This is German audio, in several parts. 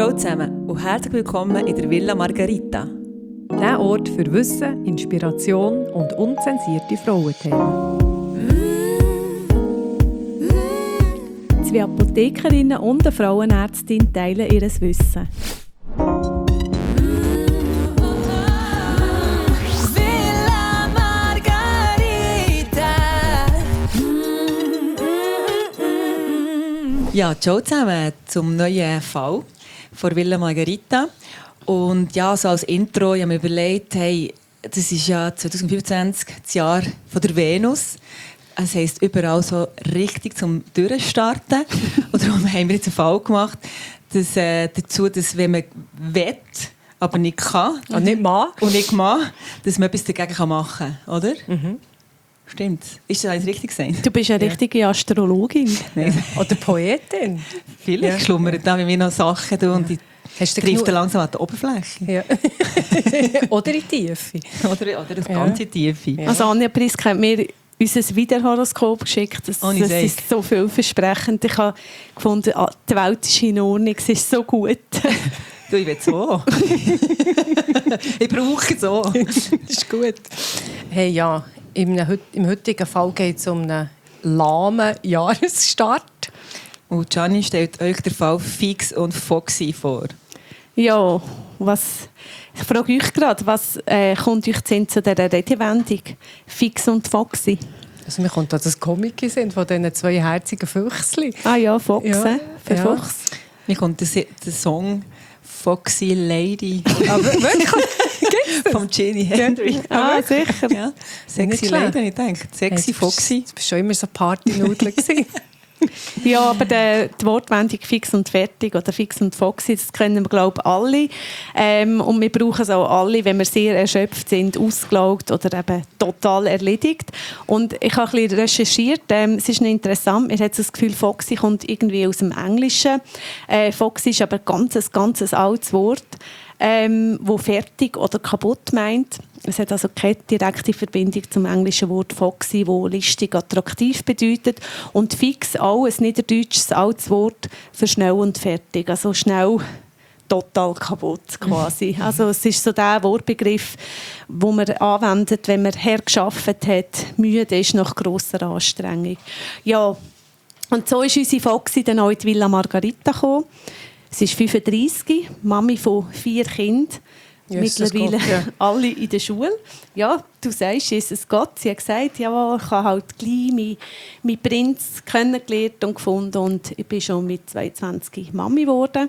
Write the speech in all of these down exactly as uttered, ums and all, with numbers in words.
Ciao zusammen und herzlich willkommen in der Villa Margarita. Der Ort für Wissen, Inspiration und unzensierte Frauenthemen. Zwei Apothekerinnen und eine Frauenärztin teilen ihr Wissen. Villa Margarita. Ja, ciao zusammen zum neuen Fall von Villa Margarita. Und ja, so als Intro, ich habe mir überlegt, hey, das ist ja zwanzig fünfundzwanzig, das Jahr von der Venus. Das heisst, überall so richtig zum Durchstarten. Und darum haben wir jetzt einen Fall gemacht, dass, äh, dazu, dass wenn man will, aber nicht kann Und nicht mag. und nicht mag, dass man etwas dagegen machen kann, oder? Mhm. Stimmt. Ist das alles richtig gesagt? Du bist eine richtige Astrologin. Nein. Oder Poetin. Vielleicht ja. schlummern da bei mir noch Sachen da und die Hast du trifft langsam an die Oberfläche. Ja. Oder in die Tiefe. Oder, oder das ganze Ja. Tiefe. Ja. Also Anja Prisk hat mir unser Wiederhoroskop geschickt. Das, Oh, das ist so vielversprechend. Ich habe gefunden, ah, die Welt ist in Ordnung, es ist so gut. Du, ich will so. Ich brauche so. Das ist gut. Hey, ja, im, im heutigen Fall geht es um einen lahmen Jahresstart. Und Gianni stellt euch den Fall Fix und Foxy vor. Ja, was, ich frage euch gerade, was äh, kommt euch zu dieser Redewendung? Fix und Foxy. Also mir kommt da das Comic in von diesen zwei herzigen Füchschen. Ah ja, Fox, Ja, äh, für ja. Fuchs. Mir kommt der, der Song Foxy Lady Aber wirklich? von Jimi Hendrix. Ah, sicher. Ja. Sexy Nicht schlecht. Lady, ich denke. Sexy Foxy. Du bist schon immer so Partynudel gewesen. Ja, aber die, die Wortwendung «fix und fertig» oder «fix und foxy», das kennen wir, glaube ich, alle. Ähm, und wir brauchen es auch alle, wenn wir sehr erschöpft sind, ausgelaugt oder eben total erledigt. Und ich habe ein bisschen recherchiert. Ähm, es ist noch interessant. Man hat das Gefühl, «foxy» kommt irgendwie aus dem Englischen. Äh, «Foxy» ist aber ein ganz, ganz altes Wort, ähm, wo fertig oder kaputt meint. Es hat also keine direkte Verbindung zum englischen Wort «foxy», wo listig, attraktiv bedeutet. Und «fix» auch ein niederdeutsches altes Wort für schnell und fertig. Also schnell total kaputt quasi. Also es ist so der Wortbegriff, den man anwendet, wenn man hergearbeitet hat, müde ist nach grosser Anstrengung. Ja, und so ist unsere Foxy dann auch in die Villa Margarita gekommen. Sie ist fünfunddreissig, Mami von vier Kindern. Jesus Mittlerweile Gott, ja. alle in der Schule. Ja, du sagst, Jesus Gott. Sie hat gesagt, ja, ich habe halt gleich meinen, meinen Prinz kennengelernt und gefunden und ich bin schon mit zweiundzwanzig Mami geworden.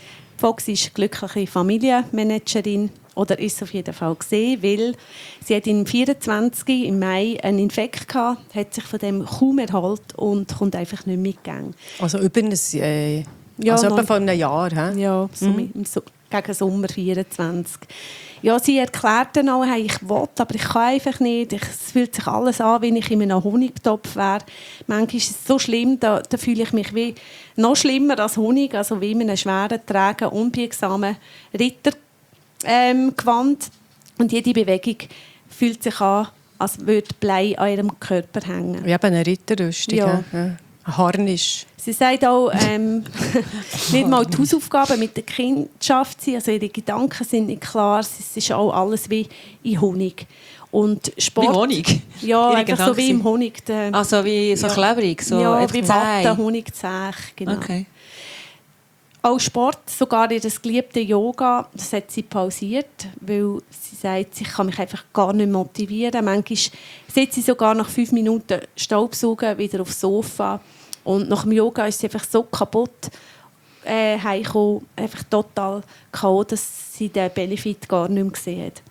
Fox ist glückliche Familienmanagerin oder ist auf jeden Fall gesehen, weil sie hat im vierundzwanzig im Mai einen Infekt gehabt, hat sich von dem kaum erholt und kommt einfach nicht mitgegangen. Also über ein, äh, Ja, also noch- etwa von einem Jahr. He? Ja, so Mhm. im so, gegen Sommer vierundzwanzig. Ja, sie erklärt dann auch, hey, ich will, aber ich kann einfach nicht. Ich, es fühlt sich alles an, wie ich in einem Honigtopf wäre. Manchmal ist es so schlimm, da, da fühle ich mich wie noch schlimmer als Honig, also wie in einem schweren, trägen, unbiegsamen Rittergewand. Ähm, Gewand. Und jede Bewegung fühlt sich an, als würde Blei an ihrem Körper hängen. Wie eben eine Ritterrüstung. Ja. he? Ja. Ein Harnisch. Sie sagt auch, ähm, nicht mal die Hausaufgaben mit der Kind schafft sie, also ihre Gedanken sind nicht klar, es ist auch alles wie in Honig. Und Sport, Wie Honig? Ja, Ihre einfach so Gedanken wie im sind- Honig. Der, Also wie so Ja. klebrig, so ja, einfach wie zäh. Watte, Honigzäh, genau. Okay. Auch Sport, sogar ihr geliebte Yoga, das hat sie pausiert, weil sie sagt, ich kann mich einfach gar nicht motivieren. Manchmal sitzt sie sogar nach fünf Minuten Staubsaugen wieder aufs Sofa. Und nach dem Yoga ist sie einfach so kaputt äh, heimgekommen, einfach total K O, dass sie den Benefit gar nicht mehr gesehen hat.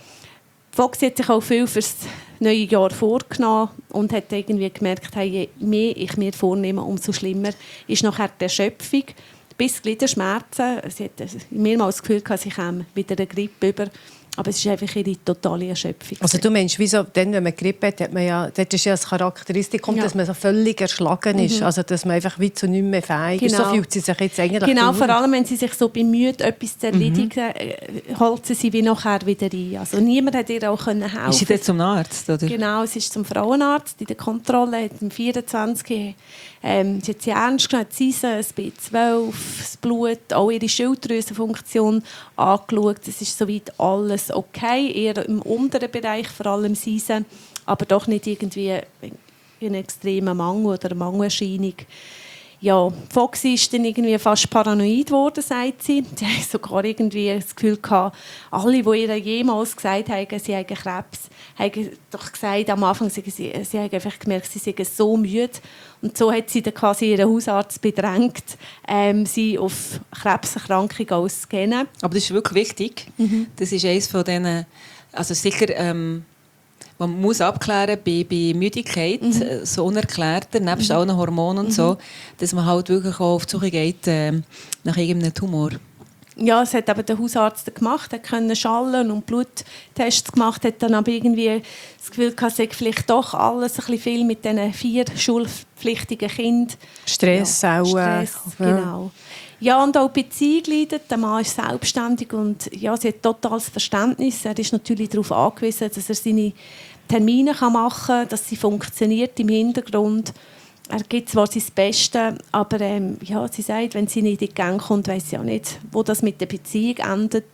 Foxy hat sich auch viel für das neue Jahr vorgenommen und hat irgendwie gemerkt, hey, je mehr ich mir vornehme, umso schlimmer ist nachher die Erschöpfung. Bis Gliederschmerzen. Sie hat mehrmals das Gefühl gehabt, sie käme wieder eine Grippe über. Aber es ist einfach ihre totale Erschöpfung. Also du meinst, wieso, dann, wenn man Grippe hat, hat man ja, das ist ja das Charakteristikum, Ja. dass man so völlig erschlagen ist. Mhm. Also dass man einfach wie zu nichts mehr fähig ist. Genau. So fühlt sie sich jetzt eigentlich Genau, durch. vor allem, wenn sie sich so bemüht, etwas zu erledigen, mhm. holt sie sie wie nachher wieder ein. Also niemand hat ihr auch helfen können. Ist sie dort zum Arzt? Oder? Genau, sie ist zum Frauenarzt in der Kontrolle. Hat im vierundzwanzig Ähm, sie hat sie ernst genommen, die Eisen, das B zwölf, das Blut, auch ihre Schilddrüsenfunktion angeschaut. Es ist soweit alles okay, eher im unteren Bereich, vor allem das Eisen, aber doch nicht irgendwie ein extremer Mangel oder eine Mangelerscheinung. Ja, Foxy ist dann irgendwie fast paranoid geworden, sagt sie. Sie hat sogar irgendwie das Gefühl gehabt, alle, die ihr jemals gesagt haben, sie haben Krebs, haben doch gesagt, am Anfang, sie, sie, sie haben einfach gemerkt, sie seien so müde. Und so hat sie dann quasi ihren Hausarzt bedrängt, ähm, sie auf Krebserkrankungen auszuscannen. Aber das ist wirklich wichtig. Mhm. Das ist eines von diesen, also sicher, ähm, man muss abklären bei, bei Müdigkeit, mhm. so unerklärter, nebst mhm. allen Hormonen und mhm. so, dass man halt wirklich auch auf die Suche geht äh, nach irgendeinem Tumor. Ja, das hat aber der Hausarzt gemacht, er konnte schallen und Bluttests gemacht, hat dann aber irgendwie das Gefühl gehabt, es sei vielleicht doch alles ein bisschen viel mit diesen vier schulpflichtigen Kindern. Stress ja, auch. Stress, ja. genau. Ja, und auch die Beziehung leidet. Der Mann ist selbstständig und ja, sie hat totales Verständnis. Er ist natürlich darauf angewiesen, dass er seine Termine machen kann, dass sie funktioniert im Hintergrund. Er gibt zwar sein Bestes, aber ähm, ja, sie sagt, wenn sie nicht in die Gang kommt, weiss sie auch nicht, wo das mit der Beziehung endet.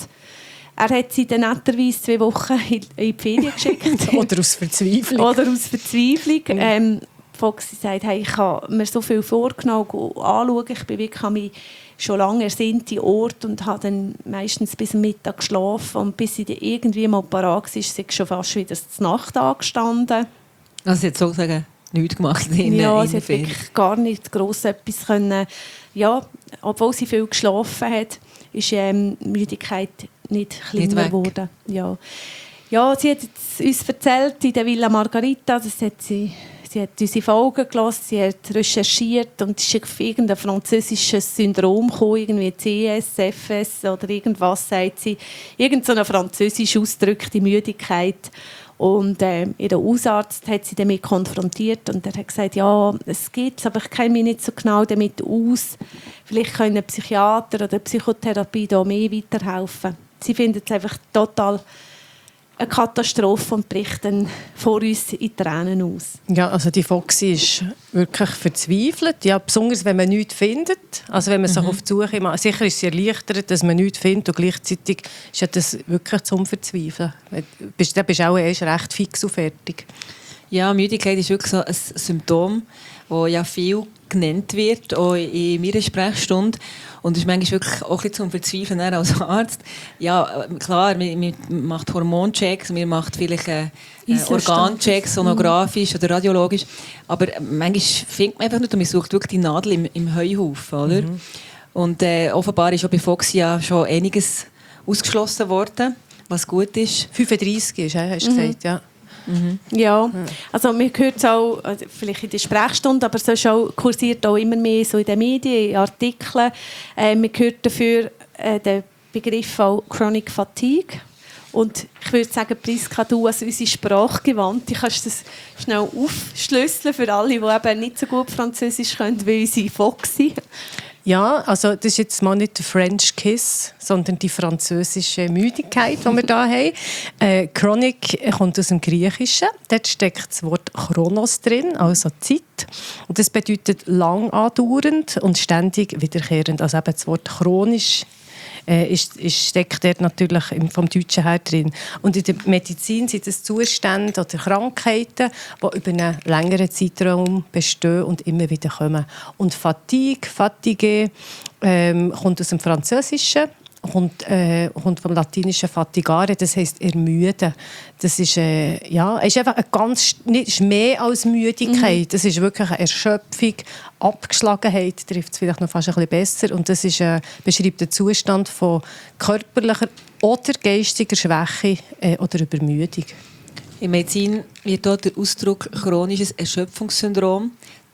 Er hat sie dann netterweise zwei Wochen in die Ferien geschickt. Oder aus Verzweiflung. Oder aus Verzweiflung. Mhm. Ähm, Foxy sagt, hey, ich habe mir so viel vorgenommen, anschauen. Ich bin wirklich an mich schon lange ersehnte Ort und habe dann meistens bis Mittag geschlafen. Und bis sie dann irgendwie mal parat war, ist sie schon fast wieder zur Nacht angestanden. Also sie hat sozusagen nichts gemacht in Ja, in sie hat wirklich gar nicht gross etwas können. Ja, obwohl sie viel geschlafen hat, ist ähm, die Müdigkeit nicht kleiner geworden. Ja. Ja, sie hat uns erzählt in der Villa Margarita, das hat sie Sie hat unsere Folgen gelesen, sie hat recherchiert und ist auf irgendein französisches Syndrom gekommen, irgendwie C S, F S oder irgendwas, sagt sie. Irgend so eine französisch ausgedrückte Müdigkeit. Und äh, ihr Hausarzt hat sie damit konfrontiert und er hat gesagt, ja, es gibt es, aber ich kenne mich nicht so genau damit aus. Vielleicht können ein Psychiater oder Psychotherapie da mehr weiterhelfen. Sie findet es einfach total eine Katastrophe und bricht dann vor uns in Tränen aus. Ja, also die Foxy ist wirklich verzweifelt, ja, besonders wenn man nichts findet. Also wenn man sich mhm. auf die Suche macht. Sicher ist sie erleichtert, dass man nichts findet und gleichzeitig ist ja das wirklich zum Verzweifeln. Da bist du auch erst recht fix und fertig. Ja, Müdigkeit ist wirklich so ein Symptom, das ja viel genannt wird, auch in meiner Sprechstunde. Und es ist manchmal wirklich auch ein bisschen zum Verzweifeln als Arzt. Ja, klar, man, man macht Hormonchecks, man macht vielleicht äh, Organchecks, sonografisch oder radiologisch. Aber manchmal findet man einfach nicht und man sucht wirklich die Nadel im, im Heuhaufen. Oder? Mhm. Und äh, offenbar ist auch bei Foxy ja schon einiges ausgeschlossen worden, was gut ist. fünfunddreissig ist, hast du mhm. gesagt, ja. Mhm. Ja, also man hört es auch, also vielleicht in der Sprechstunde, aber es auch, kursiert auch immer mehr so in den Medien, in Artikeln. Äh, man hört dafür äh, den Begriff auch Chronic Fatigue. Und ich würde sagen, Priska, du als unsere Sprachgewandte, kannst das schnell aufschlüsseln für alle, die eben nicht so gut Französisch können wie unsere Foxy. Ja, also das ist jetzt mal nicht der French Kiss, sondern die französische Müdigkeit, die wir hier haben. Äh, Chronic kommt aus dem Griechischen. Dort steckt das Wort Chronos drin, also Zeit. Und das bedeutet lang andauernd und ständig wiederkehrend. Also eben das Wort chronisch äh, ist, ist, steckt dort natürlich vom Deutschen her drin. Und in der Medizin sind es Zustände oder Krankheiten, die über einen längeren Zeitraum bestehen und immer wieder kommen. Und Fatigue, Fatigue ähm, kommt aus dem Französischen. Kommt, äh, kommt vom latinischen fatigare, das heisst ermüden. Das ist, äh, ja, ist einfach eine ganz, nicht, ist mehr als Müdigkeit. Mhm. Das ist wirklich eine Erschöpfung, Abgeschlagenheit, trifft es vielleicht noch fast ein bisschen besser. Und das ist, äh, beschreibt den Zustand von körperlicher oder geistiger Schwäche äh, oder Übermüdung. In Medizin wird dort der Ausdruck chronisches Erschöpfungssyndrom,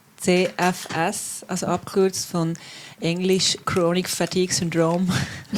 C F S, also abgekürzt von Englisch Chronic Fatigue Syndrome.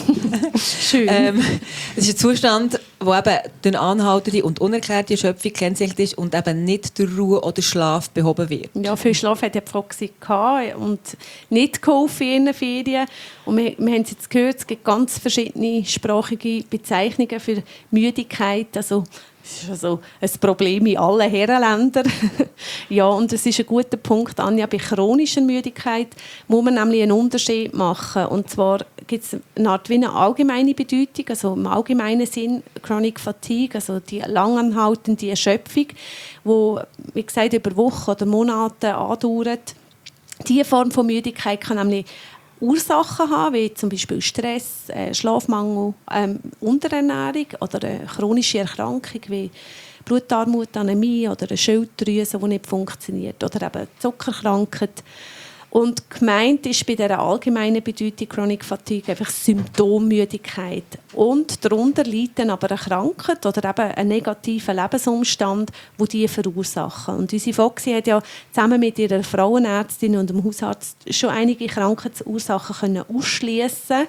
Schön. ähm, das ist ein Zustand, wo eben durch anhaltende und unerklärte Erschöpfung kennzeichnet ist und eben nicht durch Ruhe oder Schlaf behoben wird. Ja, viel Schlaf hat die Foxy gehabt und nicht geholfen in ihren Ferien. Und wir, wir haben es jetzt gehört, es gibt ganz verschiedene sprachige Bezeichnungen für Müdigkeit. Also Das ist also ein Problem in allen Herrenländern. Ja, und es ist ein guter Punkt, Anja, bei chronischer Müdigkeit muss man nämlich einen Unterschied machen. Und zwar gibt es eine Art wie eine allgemeine Bedeutung, also im allgemeinen Sinn Chronic Fatigue, also die langanhaltende Erschöpfung, die, wie gesagt, über Wochen oder Monate andauert. Diese Form von Müdigkeit kann nämlich Ursachen haben, wie zum Beispiel Stress, äh, Schlafmangel, ähm, Unterernährung oder eine chronische Erkrankung wie Blutarmut, Anämie oder eine Schilddrüse, die nicht funktioniert, oder eben Zuckerkrankheit. Und gemeint ist bei dieser allgemeinen Bedeutung Chronic Fatigue einfach Symptommüdigkeit. Und darunter liegt dann aber eine Krankheit oder eben ein negativer Lebensumstand, der diese verursachen. Und unsere Foxy hat ja zusammen mit ihrer Frauenärztin und dem Hausarzt schon einige Krankheitsursachen ausschließen.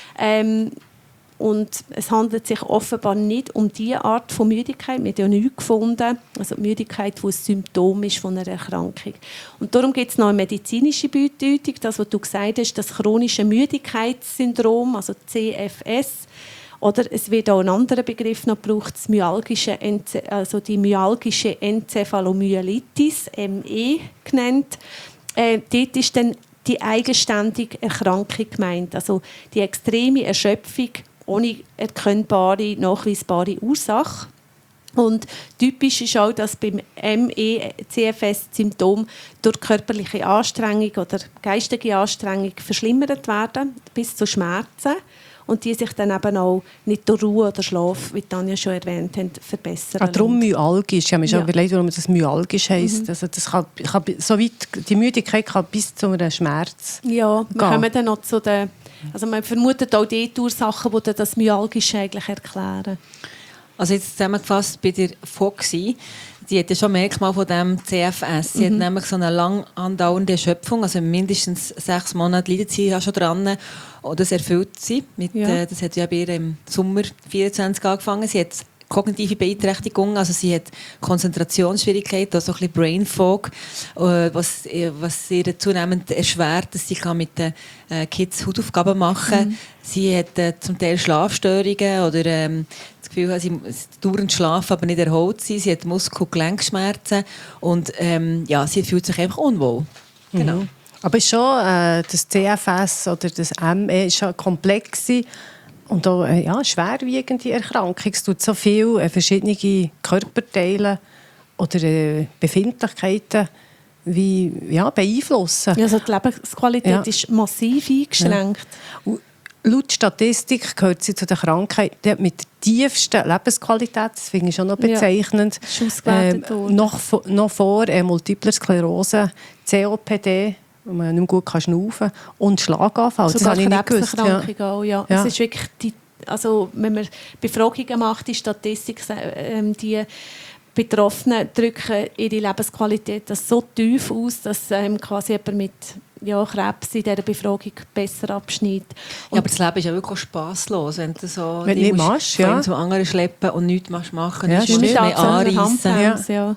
Ähm, Und es handelt sich offenbar nicht um diese Art von Müdigkeit. Wir haben ja nichts gefunden. Also die Müdigkeit, die ein Symptom ist von einer Erkrankung. Und darum gibt es noch eine medizinische Bedeutung. Das, was du gesagt hast, das chronische Müdigkeitssyndrom, also C F S. Oder es wird auch ein anderer Begriff noch gebraucht, das myalgische, also die myalgische Enzephalomyelitis, M E genannt. Äh, dort ist dann die eigenständige Erkrankung gemeint. Also die extreme Erschöpfung ohne erkennbare, nachweisbare Ursache. Und typisch ist auch, dass beim M E C F S-Symptom durch körperliche Anstrengung oder geistige Anstrengung verschlimmert werden, bis zu Schmerzen. Und die sich dann eben auch nicht durch Ruhe oder Schlaf, wie Tanja schon erwähnt hat, verbessern. Ah, darum myalgisch. Ich habe mir schon Ja. überlegt, warum das myalgisch heisst. Mhm. Also das kann, kann, so weit, die Müdigkeit kann bis zu einem Schmerz Ja, wir gehen. kommen dann noch zu den... Also man vermutet auch die Ursachen, die das Myalgische eigentlich erklären. Also jetzt zusammengefasst bei der Foxy, die hat ja schon Merkmal von dem C F S. Sie mhm. hat nämlich so eine lang andauernde Erschöpfung, also mindestens sechs Monate leidet sie ja schon dran. Und das erfüllt sie. Mit, Ja. äh, das hat ja bei ihr im Sommer vierundzwanzig angefangen. Sie hat kognitive Beeinträchtigung, also sie hat Konzentrationsschwierigkeiten, also ein bisschen Brain Fog, äh, was, äh, was ihr zunehmend erschwert, dass sie kann mit den äh, Kids Hausaufgaben machen kann. Mhm. Sie hat äh, zum Teil Schlafstörungen oder ähm, das Gefühl, sie muss dauernd schlafen, aber nicht erholt sein. Sie hat Muskel- und Gelenkschmerzen und ähm, ja, sie fühlt sich einfach unwohl. Mhm. Genau. Aber ist schon äh, das C F S oder das M E ist schon komplex und auch äh, ja, schwerwiegende Erkrankung. Es tut so viele äh, verschiedene Körperteile oder äh, Befindlichkeiten wie, ja, beeinflussen. Also die Lebensqualität Ja. ist massiv eingeschränkt. Ja. Laut Statistik gehört sie zu den Krankheiten mit der tiefsten Lebensqualität. Das finde ich schon noch bezeichnend. Ja, ist ausgewertet ähm, worden. noch, noch vor äh, Multipler Sklerose, C O P D, wo man nicht mehr gut kann schnaufen kann, und Schlaganfall. Das Sogar habe ich nicht gewusst. Ja. Krebserkrankung auch, ja. Ja. Es ist wirklich die, also wenn man Befragungen macht, die Statistik, ähm, die Betroffenen drücken ihre Lebensqualität das so tief aus, dass ähm, quasi jemand mit ja, Krebs in dieser Befragung besser abschneidet. Ja, aber das Leben ist ja wirklich spasslos, wenn du so Wenn du nicht machst, von ja. einem zum anderen schleppen und nichts machst machen. Ja, Dann musst du stimmt. mehr anreissen. Ja. Ja.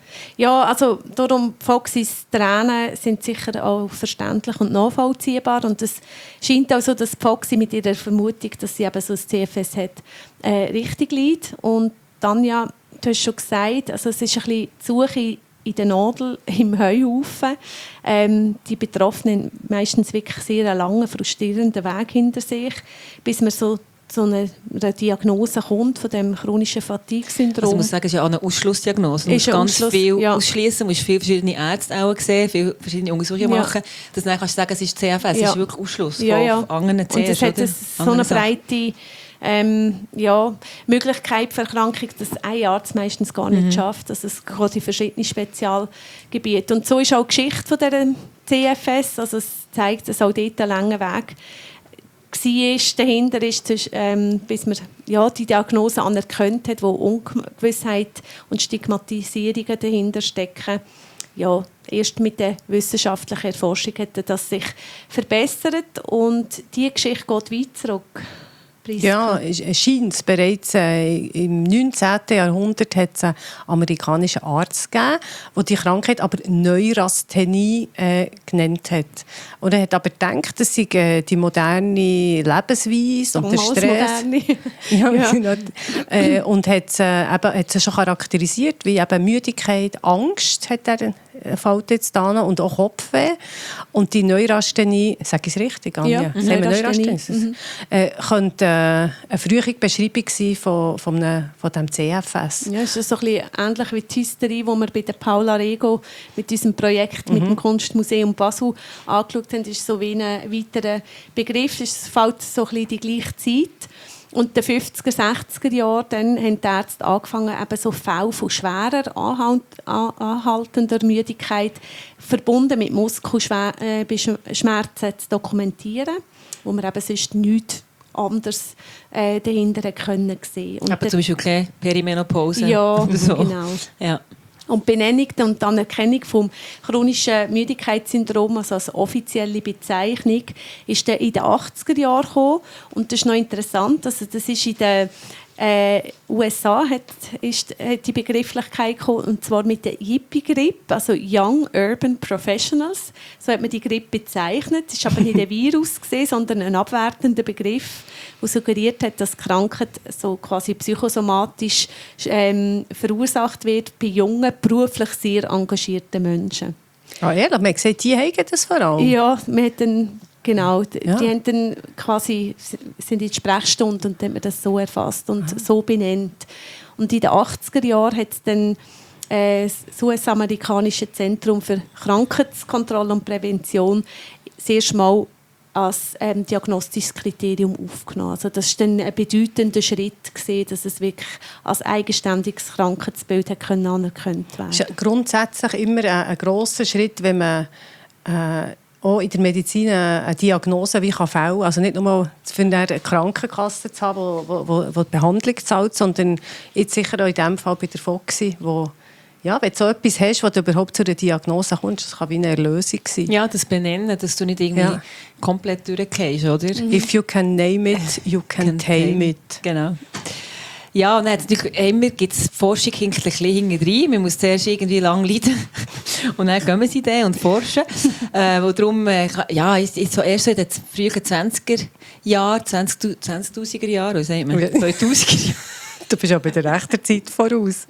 Ja, also darum, Foxys Tränen sind sicher auch verständlich und nachvollziehbar. Und es scheint auch so, dass Foxy mit ihrer Vermutung, dass sie eben so ein C F S hat, äh, richtig liegt. Und Tanja, du hast schon gesagt, also es ist ein bisschen die Suche in der Nadel im Heuhaufen. Ähm, die Betroffenen haben meistens wirklich sehr einen langen, frustrierenden Weg hinter sich, bis man so zu einer Diagnose kommt von dem chronischen Fatigue-Syndrom. Also ich muss sagen, es ist ja auch eine Ausschlussdiagnose. Du Ist musst ein ganz Ausschluss, viel ja. ausschließen, musst viele verschiedene Ärzte auch sehen, viele verschiedene Untersuchungen Ja. machen. Das dann kannst du sagen, es ist C F S, es Ja. ist wirklich Ausschluss Ja, von ja. anderen C S. Und es hat oder es so anderen eine Sachen. breite ähm, ja, Möglichkeit für Erkrankung, dass ein Arzt meistens gar nicht Mhm. schafft. Also es geht in verschiedene Spezialgebiete. Und so ist auch die Geschichte von dieser C F S. Also es zeigt, dass auch dort ein langer Weg war. Dahinter ist, ähm, bis man ja, die Diagnose anerkannt hat, wo Ungewissheit und Stigmatisierungen dahinter stecken. Ja, erst mit der wissenschaftlichen Erforschung hat das sich verbessert und diese Geschichte geht weit zurück. Preis. Ja, es scheint es bereits äh, im neunzehnten. Jahrhundert hat es einen amerikanischen Arzt gegeben, der die Krankheit aber Neurasthenie äh, genannt hat. Und er hat aber gedacht, das sei äh, die moderne Lebensweise und der Stress. ja, ja. Genau. äh, und hat es äh, eben, hat es schon charakterisiert, wie eben Müdigkeit, Angst hat er fällt jetzt da und auch Kopfweh. Und die Neurasthenie, sage ich es richtig, Anja? Ja, Neurasthenie. Neurasthenie. Mhm. Äh, könnte äh, eine frühere Beschreibung sein von, von, einem, von dem C F S. Ja, es ist so ein bisschen ähnlich wie die Hysterie, die wir bei der Paula Rego mit unserem Projekt mhm. mit dem Kunstmuseum Basel angeschaut haben. Das ist so wie ein weiterer Begriff. Es fällt so ein bisschen die gleiche Zeit. Und in den fünfziger, sechziger Jahren dann haben die Ärzte angefangen, eben so Fälle von schwerer, anhaltender Müdigkeit verbunden mit Muskelschmerzen zu dokumentieren, wo man eben sonst nichts anderes äh, dahinter können sehen. Und aber zum Beispiel keine Perimenopause? Ja, so. Genau. Ja. Und die Benennung und die Anerkennung des chronischen Müdigkeitssyndroms, also als offizielle Bezeichnung, ist dann in den achtziger Jahren gekommen. Und das ist noch interessant, also das ist in den äh, U S A hat, ist, hat die Begrifflichkeit gekommen, und zwar mit der Yippie-Grippe, also Young Urban Professionals. So hat man die Grippe bezeichnet. Es war aber nicht ein Virus gewesen, sondern ein abwertender Begriff, der suggeriert hat, dass die Krankheit so quasi psychosomatisch ähm, verursacht wird bei jungen, beruflich sehr engagierten Menschen. Ah, ehrlich? Man hat gesagt, die haben das vor allem? Ja, man hat dann, genau. Die, ja. die haben dann quasi, sind in die Sprechstunde und haben das so erfasst und ah. so benannt. Und in den achtziger Jahren hat es dann äh, das U S-amerikanische Zentrum für Krankheitskontrolle und Prävention sehr schmal als ähm, diagnostisches Kriterium aufgenommen. Also das war dann ein bedeutender Schritt gewesen, dass es wirklich als eigenständiges Krankheitsbild hat können anerkannt werden. Das ist grundsätzlich immer ein, ein grosser Schritt, wenn man äh, auch in der Medizin eine Diagnose wie kann fällen, also nicht nur für eine Krankenkasse zu haben, die, die, die die Behandlung zahlt, sondern jetzt sicher auch in diesem Fall bei der Foxy, wo ja, wenn du so etwas hast, wo du überhaupt zu einer Diagnose kommst, das kann wie eine Erlösung sein. Ja, das Benennen, dass du nicht irgendwie ja. komplett durchgehst, oder? Mhm. If you can name it, you can, can tame it. Genau. Ja, und natürlich immer gibt es Forschung ein bisschen hinten. Man muss zuerst irgendwie lang leiden und dann kommen sie dann und forschen. äh, wo darum, äh, ja, ist, ist so erst so in den frühen zwanziger Jahren, zwanzigtausender Jahren, oder sagt man, zweitausender Jahren. Du bist aber der rechten Zeit voraus.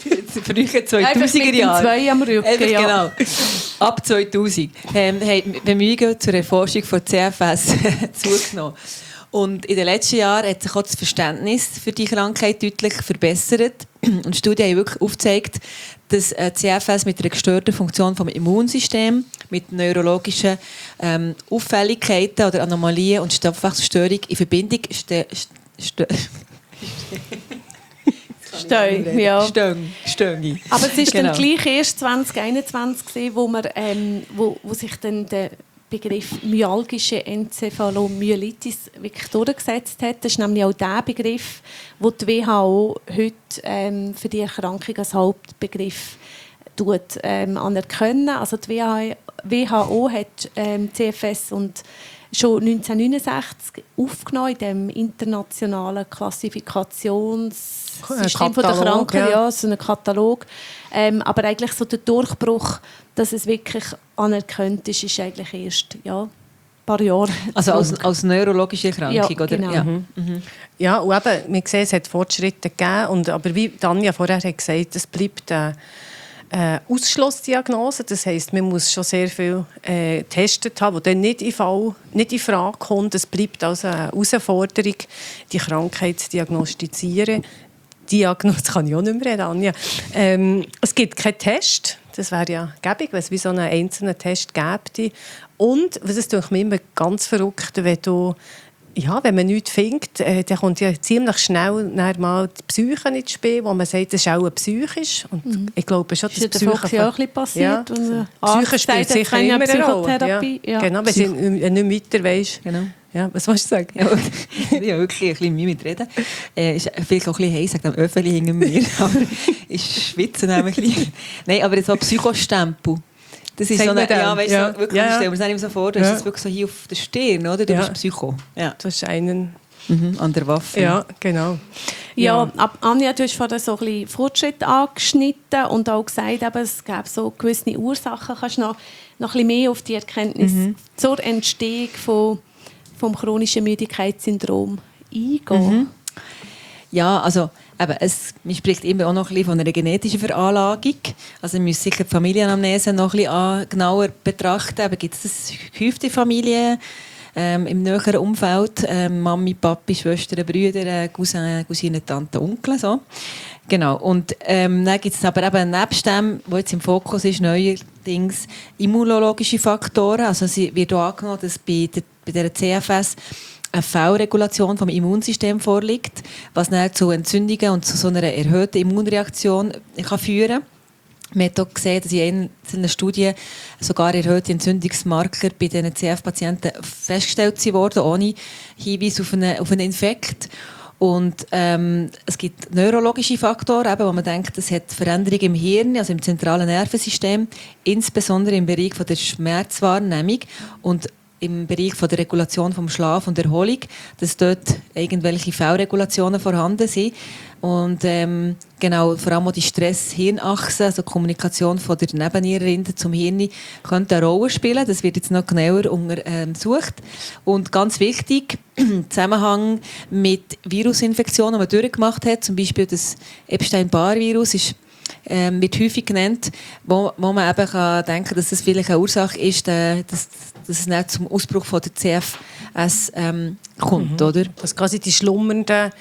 Früher zweitausender Jahre. Zwei am Rücken, Einfach, ja. Genau. Ab zweitausend ähm, haben Bemühungen zur Erforschung von C F S zugenommen. Und in den letzten Jahren hat sich auch das Verständnis für die Krankheit deutlich verbessert. Und Studien haben wirklich aufgezeigt, dass C F S mit einer gestörten Funktion des Immunsystems, mit neurologischen ähm, Auffälligkeiten oder Anomalien und Stoffwechselstörungen in Verbindung ste- ste- Stehen, ja. Stehen, Stehen. Aber es ist genau. dann gleich erst zwanzig einundzwanzig gewesen, wo, man, ähm, wo, wo sich dann der Begriff myalgische Enzephalomyelitis wirklich durchgesetzt hat. Das ist nämlich auch der Begriff, den die W H O heute ähm, für die Erkrankung als Hauptbegriff tut, ähm, anerkennen. Also die W H O hat ähm, C F S und schon neunzehnhundertneunundsechzig aufgenommen in dem internationalen Klassifikationssystem der Krankheit, ja. ja, so ein Katalog. Ähm, aber eigentlich so der Durchbruch, dass es wirklich anerkannt ist, ist eigentlich erst ja, ein paar Jahre. Also als, als neurologische Erkrankung, ja, oder? Genau. Ja, mhm. Mhm. Ja, und eben, wir sehen, es hat Fortschritte gegeben, und, aber wie Tanja vorher hat gesagt, es bleibt äh, Äh, Ausschlussdiagnose, das heisst, man muss schon sehr viel äh, getestet haben, die dann nicht in, Fall, nicht in Frage kommt. Es bleibt also eine Herausforderung, die Krankheit zu diagnostizieren. Diagnose kann ich auch nicht mehr reden, Anja. Ähm, es gibt keinen Test, das wäre ja gäbig, wenn es wie so einen einzelnen Test gäbe. Und, was ist mir immer ganz verrückt, wenn du Ja, wenn man nichts findet, äh, dann kommt ja ziemlich schnell mal die Psyche ins Spiel, wo man sagt, das ist auch psychisch. Und mhm. ich glaube schon, dass das Psyche... Das ist ja auch ein bisschen passiert. Ja. Psyche spielt sicher immer eine Rolle. Ja. Ja. Genau, wenn Psych- du nicht weiter weisst. Genau. Ja, was willst du sagen? Ja, ich habe wirklich ein bisschen Mühe mit Reden. Es äh, ist vielleicht auch ein bisschen heiß, sagt am Öffeli hinter mir, aber ich schwitze nämlich ein bisschen. Nein, aber so ein Psychostempel. Das ist so eine, ja, weißt, ja. So, wirklich, ja, ja. stellen wir uns nicht so vor, das ja. ist wirklich so hier auf der Stirn, oder? Du ja. bist Psycho. Ja. Das ist einen... Mhm, an der Waffe. Ja, genau. Ja, ja. Anja, du hast vorhin so ein bisschen Fortschritt angeschnitten und auch gesagt, eben, es gäbe so gewisse Ursachen. Kannst du noch, noch ein bisschen mehr auf die Erkenntnis mhm. zur Entstehung von, vom chronischen Müdigkeitssyndrom eingehen? Mhm. Ja, also eben, es, man spricht immer auch noch ein bisschen von einer genetischen Veranlagung. Also man muss sicher die Familienanamnese noch ein bisschen an, genauer betrachten. Aber gibt es das häufig in Familien, ähm, im näheren Umfeld? Ähm, Mami, Papi, Schwestern, Brüder, äh, Cousine, Cousine, Tante, Onkel. So. Genau. Und ähm, dann gibt es aber eben nebst dem, was jetzt im Fokus ist, neuerdings immunologische Faktoren. Also es wird auch angenommen, dass bei der, bei der C F S eine Fehlregulation vom Immunsystem vorliegt, was dann zu Entzündungen und zu so einer erhöhten Immunreaktion kann führen kann. Man hat auch gesehen, dass in einzelnen Studien sogar erhöhte Entzündungsmarker bei diesen C F-Patienten festgestellt wurden, ohne Hinweis auf einen, auf einen Infekt. Und ähm, es gibt neurologische Faktoren, eben, wo man denkt, es hat Veränderungen im Hirn, also im zentralen Nervensystem, insbesondere im Bereich von der Schmerzwahrnehmung und im Bereich von der Regulation vom Schlaf und Erholung, dass dort irgendwelche Fehlregulationen vorhanden sind. Und ähm, genau, vor allem auch die Stress-Hirnachse, also die Kommunikation von der Nebennierenrinde zum Hirn, könnte eine Rolle spielen. Das wird jetzt noch genauer untersucht. Und ganz wichtig, im Zusammenhang mit Virusinfektionen, die man durchgemacht hat, zum Beispiel das Epstein-Barr-Virus, ist Ähm, wird häufig genannt, wo, wo man eben kann denken, dass das vielleicht eine Ursache ist, dass, dass es nicht zum Ausbruch von der C F S ähm, kommt, mhm. oder? Das quasi die schlummernden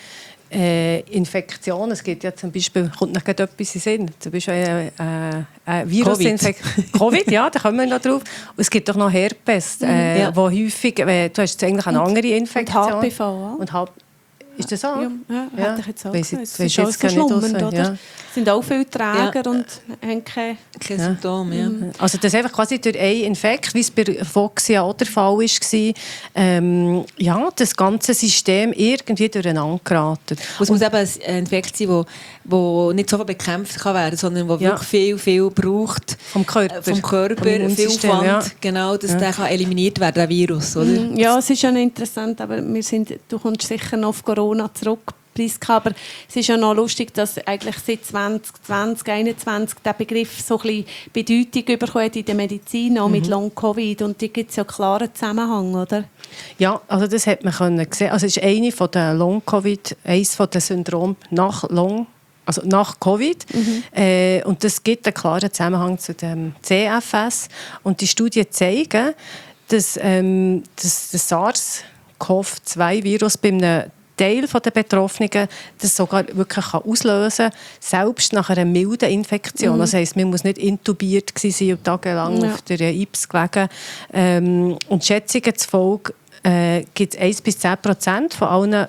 äh, Infektionen. Es gibt ja zum Beispiel, kommt noch etwas in den Sinn, zum Beispiel eine, äh, eine Virusinfektion. Covid. Covid, ja, da kommen wir noch drauf. Und es gibt doch noch Herpes, äh, ja. wo häufig, äh, du hast eigentlich eine andere Infektion. Und H P V auch. Und H P V. Ist das so? Ja, ja, ja. hätte ich jetzt auch weiss gesagt. Es ist auch verschlummend, oder? Ja. Sind auch viele Träger ja. und haben keine, keine Symptome. Ja. Mhm. Also das einfach quasi durch einen Infekt, wie es bei Foxia auch der Fall war, ähm, ja, das ganze System irgendwie durcheinander geraten. Es muss eben ein Infekt sein, wo, wo nicht so bekämpft kann werden, sondern wo ja. wirklich viel, viel braucht vom Körper, vom Körper viel Aufwand, ja. genau, dass ja. der kann eliminiert werden, der Virus, oder? Ja, es ist ja interessant, aber wir sind, du kommst sicher noch auf Corona zurück. Aber es ist ja noch lustig, dass eigentlich seit zwanzig zwanzig, zwanzig einundzwanzig der Begriff so ein bisschen Bedeutung bekommen hat in der Medizin, auch mhm. mit Long-Covid. Und da gibt es ja einen klaren Zusammenhang, oder? Ja, also das hat man können sehen. Also es ist eine von der Long-Covid, eines von den Syndromen nach Long, also nach Covid. Mhm. Äh, und das gibt einen klaren Zusammenhang zu dem C F S. Und die Studien zeigen, dass, ähm, dass das SARS-C o V zwei Virus bei einem Teil der Betroffenen das sogar wirklich auslösen kann, selbst nach einer milden Infektion. Mhm. Das heisst, man muss nicht intubiert sein und tagelang ja. auf der I P S gelegen. Ähm, und Schätzungen zufolge äh, gibt es eins bis zehn Prozent von allen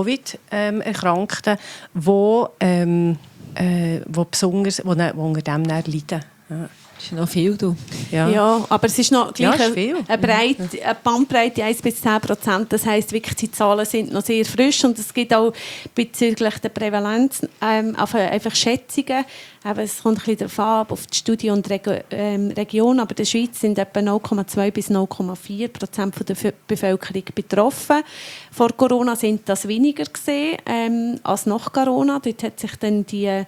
Covid-Erkrankten, die ähm, äh, besonders wo, wo unter dem leiden. Ja. Das ist noch viel, du. Ja. ja, aber es ist noch gleich ja, ist eine, eine, Breite, eine Bandbreite eins bis zehn Prozent. Das heisst, wirklich, die Zahlen sind noch sehr frisch und es gibt auch bezüglich der Prävalenz ähm, einfach Schätzungen. Aber es kommt ein bisschen darauf an, auf die Studie und Reg- ähm, Region. Aber in der Schweiz sind etwa null Komma zwei bis null Komma vier Prozent der F- Bevölkerung betroffen. Vor Corona sind das weniger gesehen ähm, als nach Corona. Dort hat sich dann die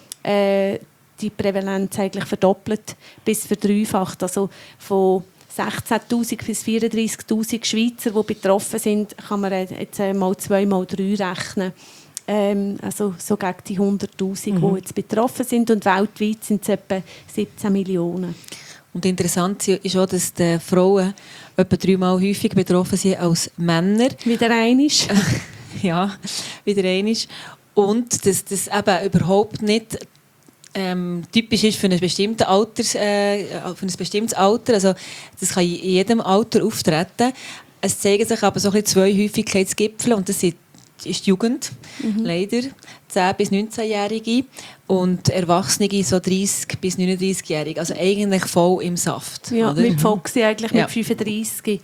äh, die Prävalenz eigentlich verdoppelt bis verdreifacht. Also von sechzehntausend bis vierunddreißigtausend Schweizer, die betroffen sind, kann man jetzt mal zwei, mal drei rechnen. Ähm, also so gegen die hunderttausend, mhm. die jetzt betroffen sind. Und weltweit sind es etwa siebzehn Millionen. Und interessant ist auch, dass die Frauen etwa dreimal häufiger betroffen sind als Männer. Wieder einisch. Ja, wieder einisch. Und dass das eben überhaupt nicht Ähm, typisch ist für ein bestimmtes Alters, äh, für ein bestimmtes Alter, also das kann in jedem Alter auftreten. Es zeigen sich aber so ein bisschen zwei Häufigkeitsgipfel und das ist die Jugend, mhm. leider, zehn- bis neunzehnjährige und Erwachsene so dreißig- bis neununddreißigjährige, also eigentlich voll im Saft. Ja, oder? mit Foxy eigentlich ja. mit fünfunddreißig.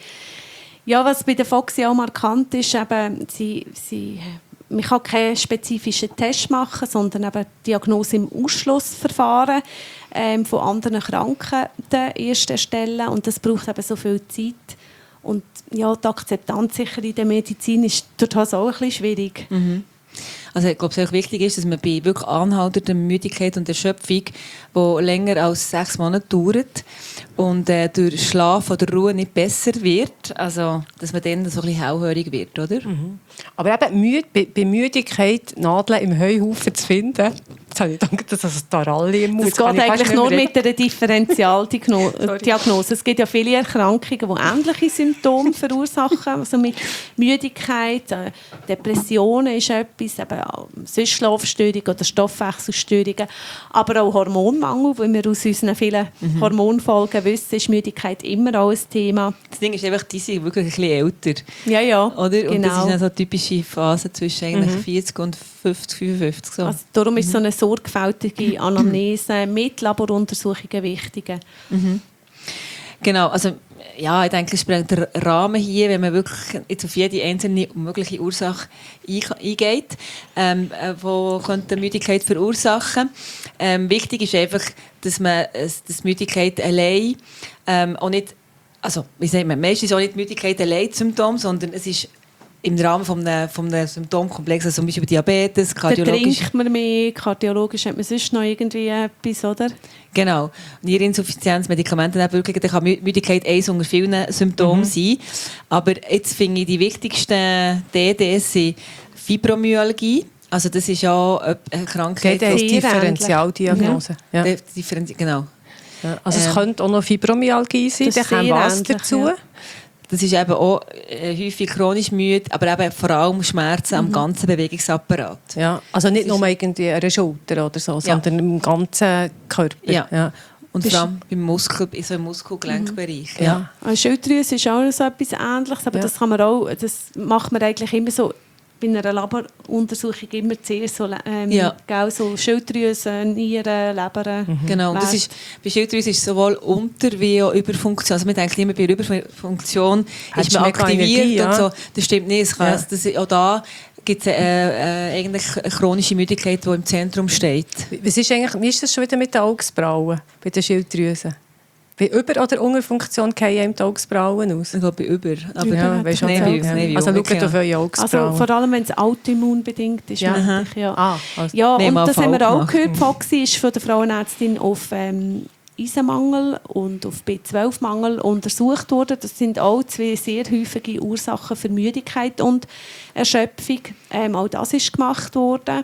Ja, was bei der Foxy auch markant ist, eben, sie, sie man kann keinen spezifischen Test machen, sondern eben Diagnose im Ausschlussverfahren ähm, von anderen Krankheiten erst erstellen. Und das braucht eben so viel Zeit. Und ja, die Akzeptanz sicher in der Medizin ist durchaus auch ein bisschen schwierig. Mhm. Also ich glaube, es ist wichtig ist, dass man bei wirklich anhaltender Müdigkeit und Erschöpfung, die länger als sechs Monate dauert und äh, durch Schlaf oder Ruhe nicht besser wird, also dass man dann so ein bisschen hellhörig wird, oder? Mhm. Aber eben müde, bei, bei Müdigkeit Nadeln im Heuhaufen zu finden, jetzt habe ich gedacht, dass das Taralli im Mund. Das geht eigentlich nur mit einer Differentialdiagnose. Es gibt ja viele Erkrankungen, die ähnliche Symptome verursachen, also mit Müdigkeit, äh, Depressionen ist etwas, eben sonst Schlafstörungen oder Stoffwechselstörungen, aber auch Hormonmangel, weil wir aus unseren vielen mhm. Hormonfolgen wissen, ist Müdigkeit immer auch ein Thema. Das Ding ist einfach, die sind wirklich ein bisschen älter. Ja, ja, oder? Und genau. das ist eine so typische Phase zwischen eigentlich mhm. vierzig und fünfzig, fünfundfünfzig. So. Also darum ist so eine sorgfältige Anamnese mit Laboruntersuchungen wichtig. Mhm. Genau, also ja, ich denke, es sprengt der Rahmen hier, wenn man wirklich jetzt auf jede einzelne mögliche Ursache eingeht, ähm, die könnte Müdigkeit verursachen. Ähm, wichtig ist einfach, dass man dass Müdigkeit allein ähm, auch nicht, also wie sagt man, meistens auch nicht Müdigkeit allein Symptom, sondern es ist im Rahmen von einem, von einem Symptomkomplex, also zum Beispiel Diabetes, kardiologisch. Da trinkt man mehr, kardiologisch hat man sonst noch irgendwie etwas, oder? Genau. Niereninsuffizienz, Medikamente, dann kann Müdigkeit eines unter vielen Symptomen mhm. sein. Aber jetzt finde ich, die wichtigsten D Ds sind Fibromyalgie. Also das ist ja eine Krankheit. D D ist Differentialdiagnose. Ja. Ja. Differenzi- genau. Ja. Also es ähm, könnte auch noch Fibromyalgie sein, da kommt was dazu. Ja. Das ist eben auch äh, häufig chronisch müde, aber eben vor allem Schmerzen mhm. am ganzen Bewegungsapparat. Ja, also nicht nur irgendwie an der Schulter oder so, sondern ja. im ganzen Körper. Ja. Ja. Und vor allem im Muskel, so im Muskelgelenkbereich. Mhm. Ja. Ja. Schilddrüse ist auch so etwas Ähnliches, aber ja. das kann man auch, das macht man eigentlich immer so bei einer Laboruntersuchung immer zuerst so, ähm, ja. gell, so Schilddrüse, Nieren, Leber. Mhm. Genau, das ist, bei Schilddrüse ist es sowohl Unter- wie auch Überfunktion. Also man denkt immer, bei Überfunktion Hat ist man aktiviert Energie, ja. und so. Das stimmt nicht. Es kann, Ja. das, auch da gibt es äh, äh, eigentlich eine chronische Müdigkeit, die im Zentrum steht. Was ist eigentlich, wie ist das schon wieder mit den Augenbrauen bei den Schilddrüsen? Bei Über- oder Unterfunktion fallen die Augenbrauen aus? Ich glaube, bei Über. Aber ja, weißt nicht, wie, ja. nicht wie Also schaut auf eure Augenbrauen. Also vor allem, wenn es autoimmunbedingt ist. Ja, ja. Ah, also. ja und das haben wir auch gemacht. gehört. Foxy ist von der Frauenärztin auf ähm, Eisenmangel und auf B zwölf Mangel untersucht worden. Das sind auch zwei sehr häufige Ursachen für Müdigkeit und Erschöpfung. Ähm, auch das ist gemacht worden.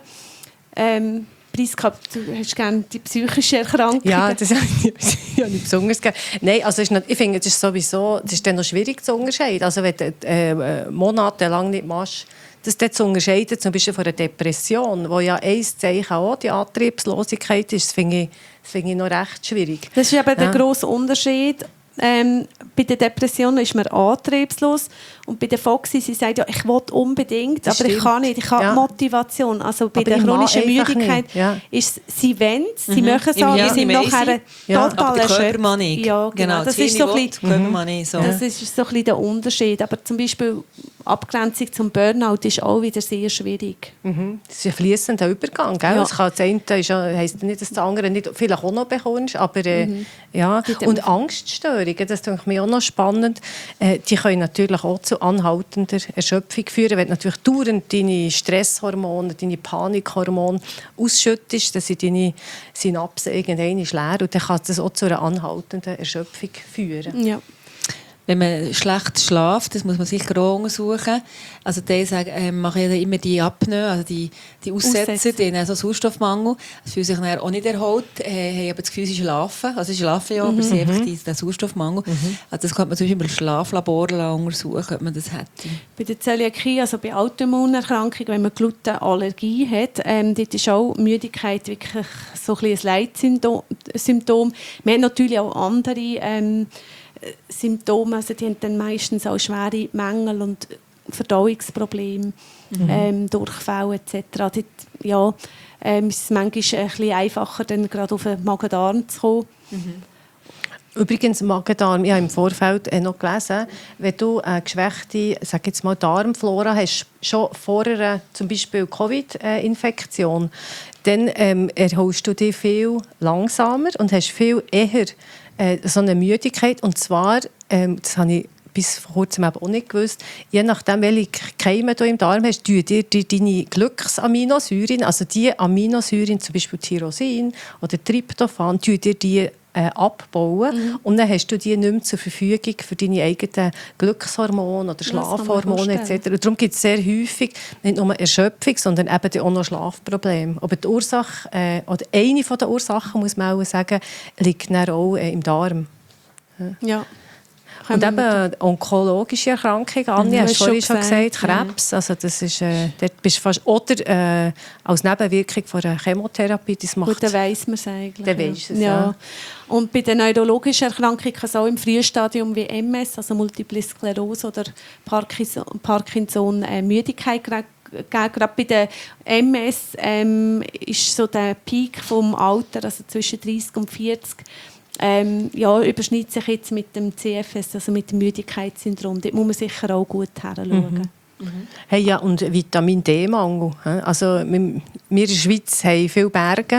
Ähm, Priska, du hast gerne die psychische Erkrankung. Ja, das habe ich nicht besonders gerne. Nein, also ist nicht, ich finde, das ist sowieso das ist dann noch schwierig zu unterscheiden. Also wenn du äh, monatelang nicht machst, das dann zu unterscheiden, zum Beispiel von einer Depression, wo ja ein Zeichen auch die Antriebslosigkeit ist, das finde ich, das finde ich noch recht schwierig. Das ist eben ja. der grosse Unterschied. Ähm, bei der Depression ist man antriebslos und bei der Foxy, sie sagt ja, ich will unbedingt, das aber stimmt. ich kann nicht, ich habe ja. Motivation. Also bei aber der chronischen Müdigkeit ja. ist sie wollen, sie mhm. möchten es auch, sie sind nachher ja. total erschöpft. Ja, genau. genau. Das, ist so ein bisschen, mhm. so. das ist so ein bisschen der Unterschied. Aber zum Beispiel Abgrenzung zum Burnout ist auch wieder sehr schwierig. Mhm. Das ist ein fließender Übergang. Gell? Ja. Das kann, das eine ist ja, heisst nicht, dass das andere nicht vielleicht auch noch bekommst, aber äh, Mhm. ja. Und Angststörungen, das finde ich mir auch noch spannend, äh, die können natürlich auch zu anhaltender Erschöpfung führen, wenn du natürlich dauernd deine Stresshormone, deine Panikhormone ausschüttest, dann sind deine Synapsen irgendwann leer und dann kann das auch zu einer anhaltenden Erschöpfung führen. Ja. Wenn man schlecht schläft, das muss man sicher auch untersuchen. Also die sagen, äh, machen ja immer die Apnoe, also die, die Aussetzer, Aussetzer. die haben so Sauerstoffmangel. Das fühlen sich dann auch nicht erholt, äh, haben aber das Gefühl, sie schlafen. Also sie schlafen ja, Mhm. aber sie haben einfach den Sauerstoffmangel. Mhm. Also das könnte man zum Beispiel im Schlaflabor untersuchen, ob man das hätte. Bei der Zöliakie, also bei Autoimmunerkrankungen, wenn man Glutenallergie hat, ähm, dort ist auch Müdigkeit wirklich so ein, ein Leitsymptom. Wir haben natürlich auch andere ähm, Symptome, also die haben dann meistens auch schwere Mängel und Verdauungsprobleme, mhm. ähm, Durchfall et cetera. Dort, ja, ähm, ist es manchmal ein bisschen einfacher, dann gerade auf den Magen-Darm zu kommen. Mhm. Übrigens, Magen-Darm, ich habe im Vorfeld noch gelesen, wenn du eine geschwächte, sag jetzt mal, Darmflora hast, schon vor einer zum Beispiel Covid-Infektion, dann ähm, erholst du dich viel langsamer und hast viel eher äh, so eine Müdigkeit. Und zwar, ähm, das habe ich bis vor kurzem eben auch nicht gewusst, je nachdem, welche Keime du im Darm hast, tun dir die, deine Glücksaminosäuren, also die Aminosäuren, zum Beispiel Tyrosin oder Tryptophan, tun dir die Äh, abbauen. Mhm. Und dann hast du die nicht mehr zur Verfügung für deine eigenen Glückshormone oder Schlafhormone et cetera. Und darum gibt es sehr häufig nicht nur Erschöpfung, sondern eben auch noch Schlafprobleme. Aber die Ursache, äh, oder eine der Ursachen, muss man auch sagen, liegt dann auch äh, im Darm. Ja. Und eben onkologische Erkrankungen, Anja, hast du vorhin schon gesagt, gesagt Krebs, also das ist, äh, dort bist du fast, oder äh, als Nebenwirkung von einer Chemotherapie, das macht... Gut, dann weiss man es eigentlich. Dann weiss es, ja. ja. Und bei den neurologischen Erkrankungen kann es auch im Frühstadium wie M S, also Multiple Sklerose oder Parkinson, Parkinson äh, Müdigkeit geben. Gerade bei der M S ähm, ist so der Peak vom Alter, also zwischen dreißig und vierzig, Ähm, ja, überschneidet sich jetzt mit dem C F S, also mit dem Müdigkeitssyndrom. Dort muss man sicher auch gut hinschauen. Mhm. Mhm. Hey, ja, und Vitamin D-Mangel. Also, wir in der Schweiz haben viele Berge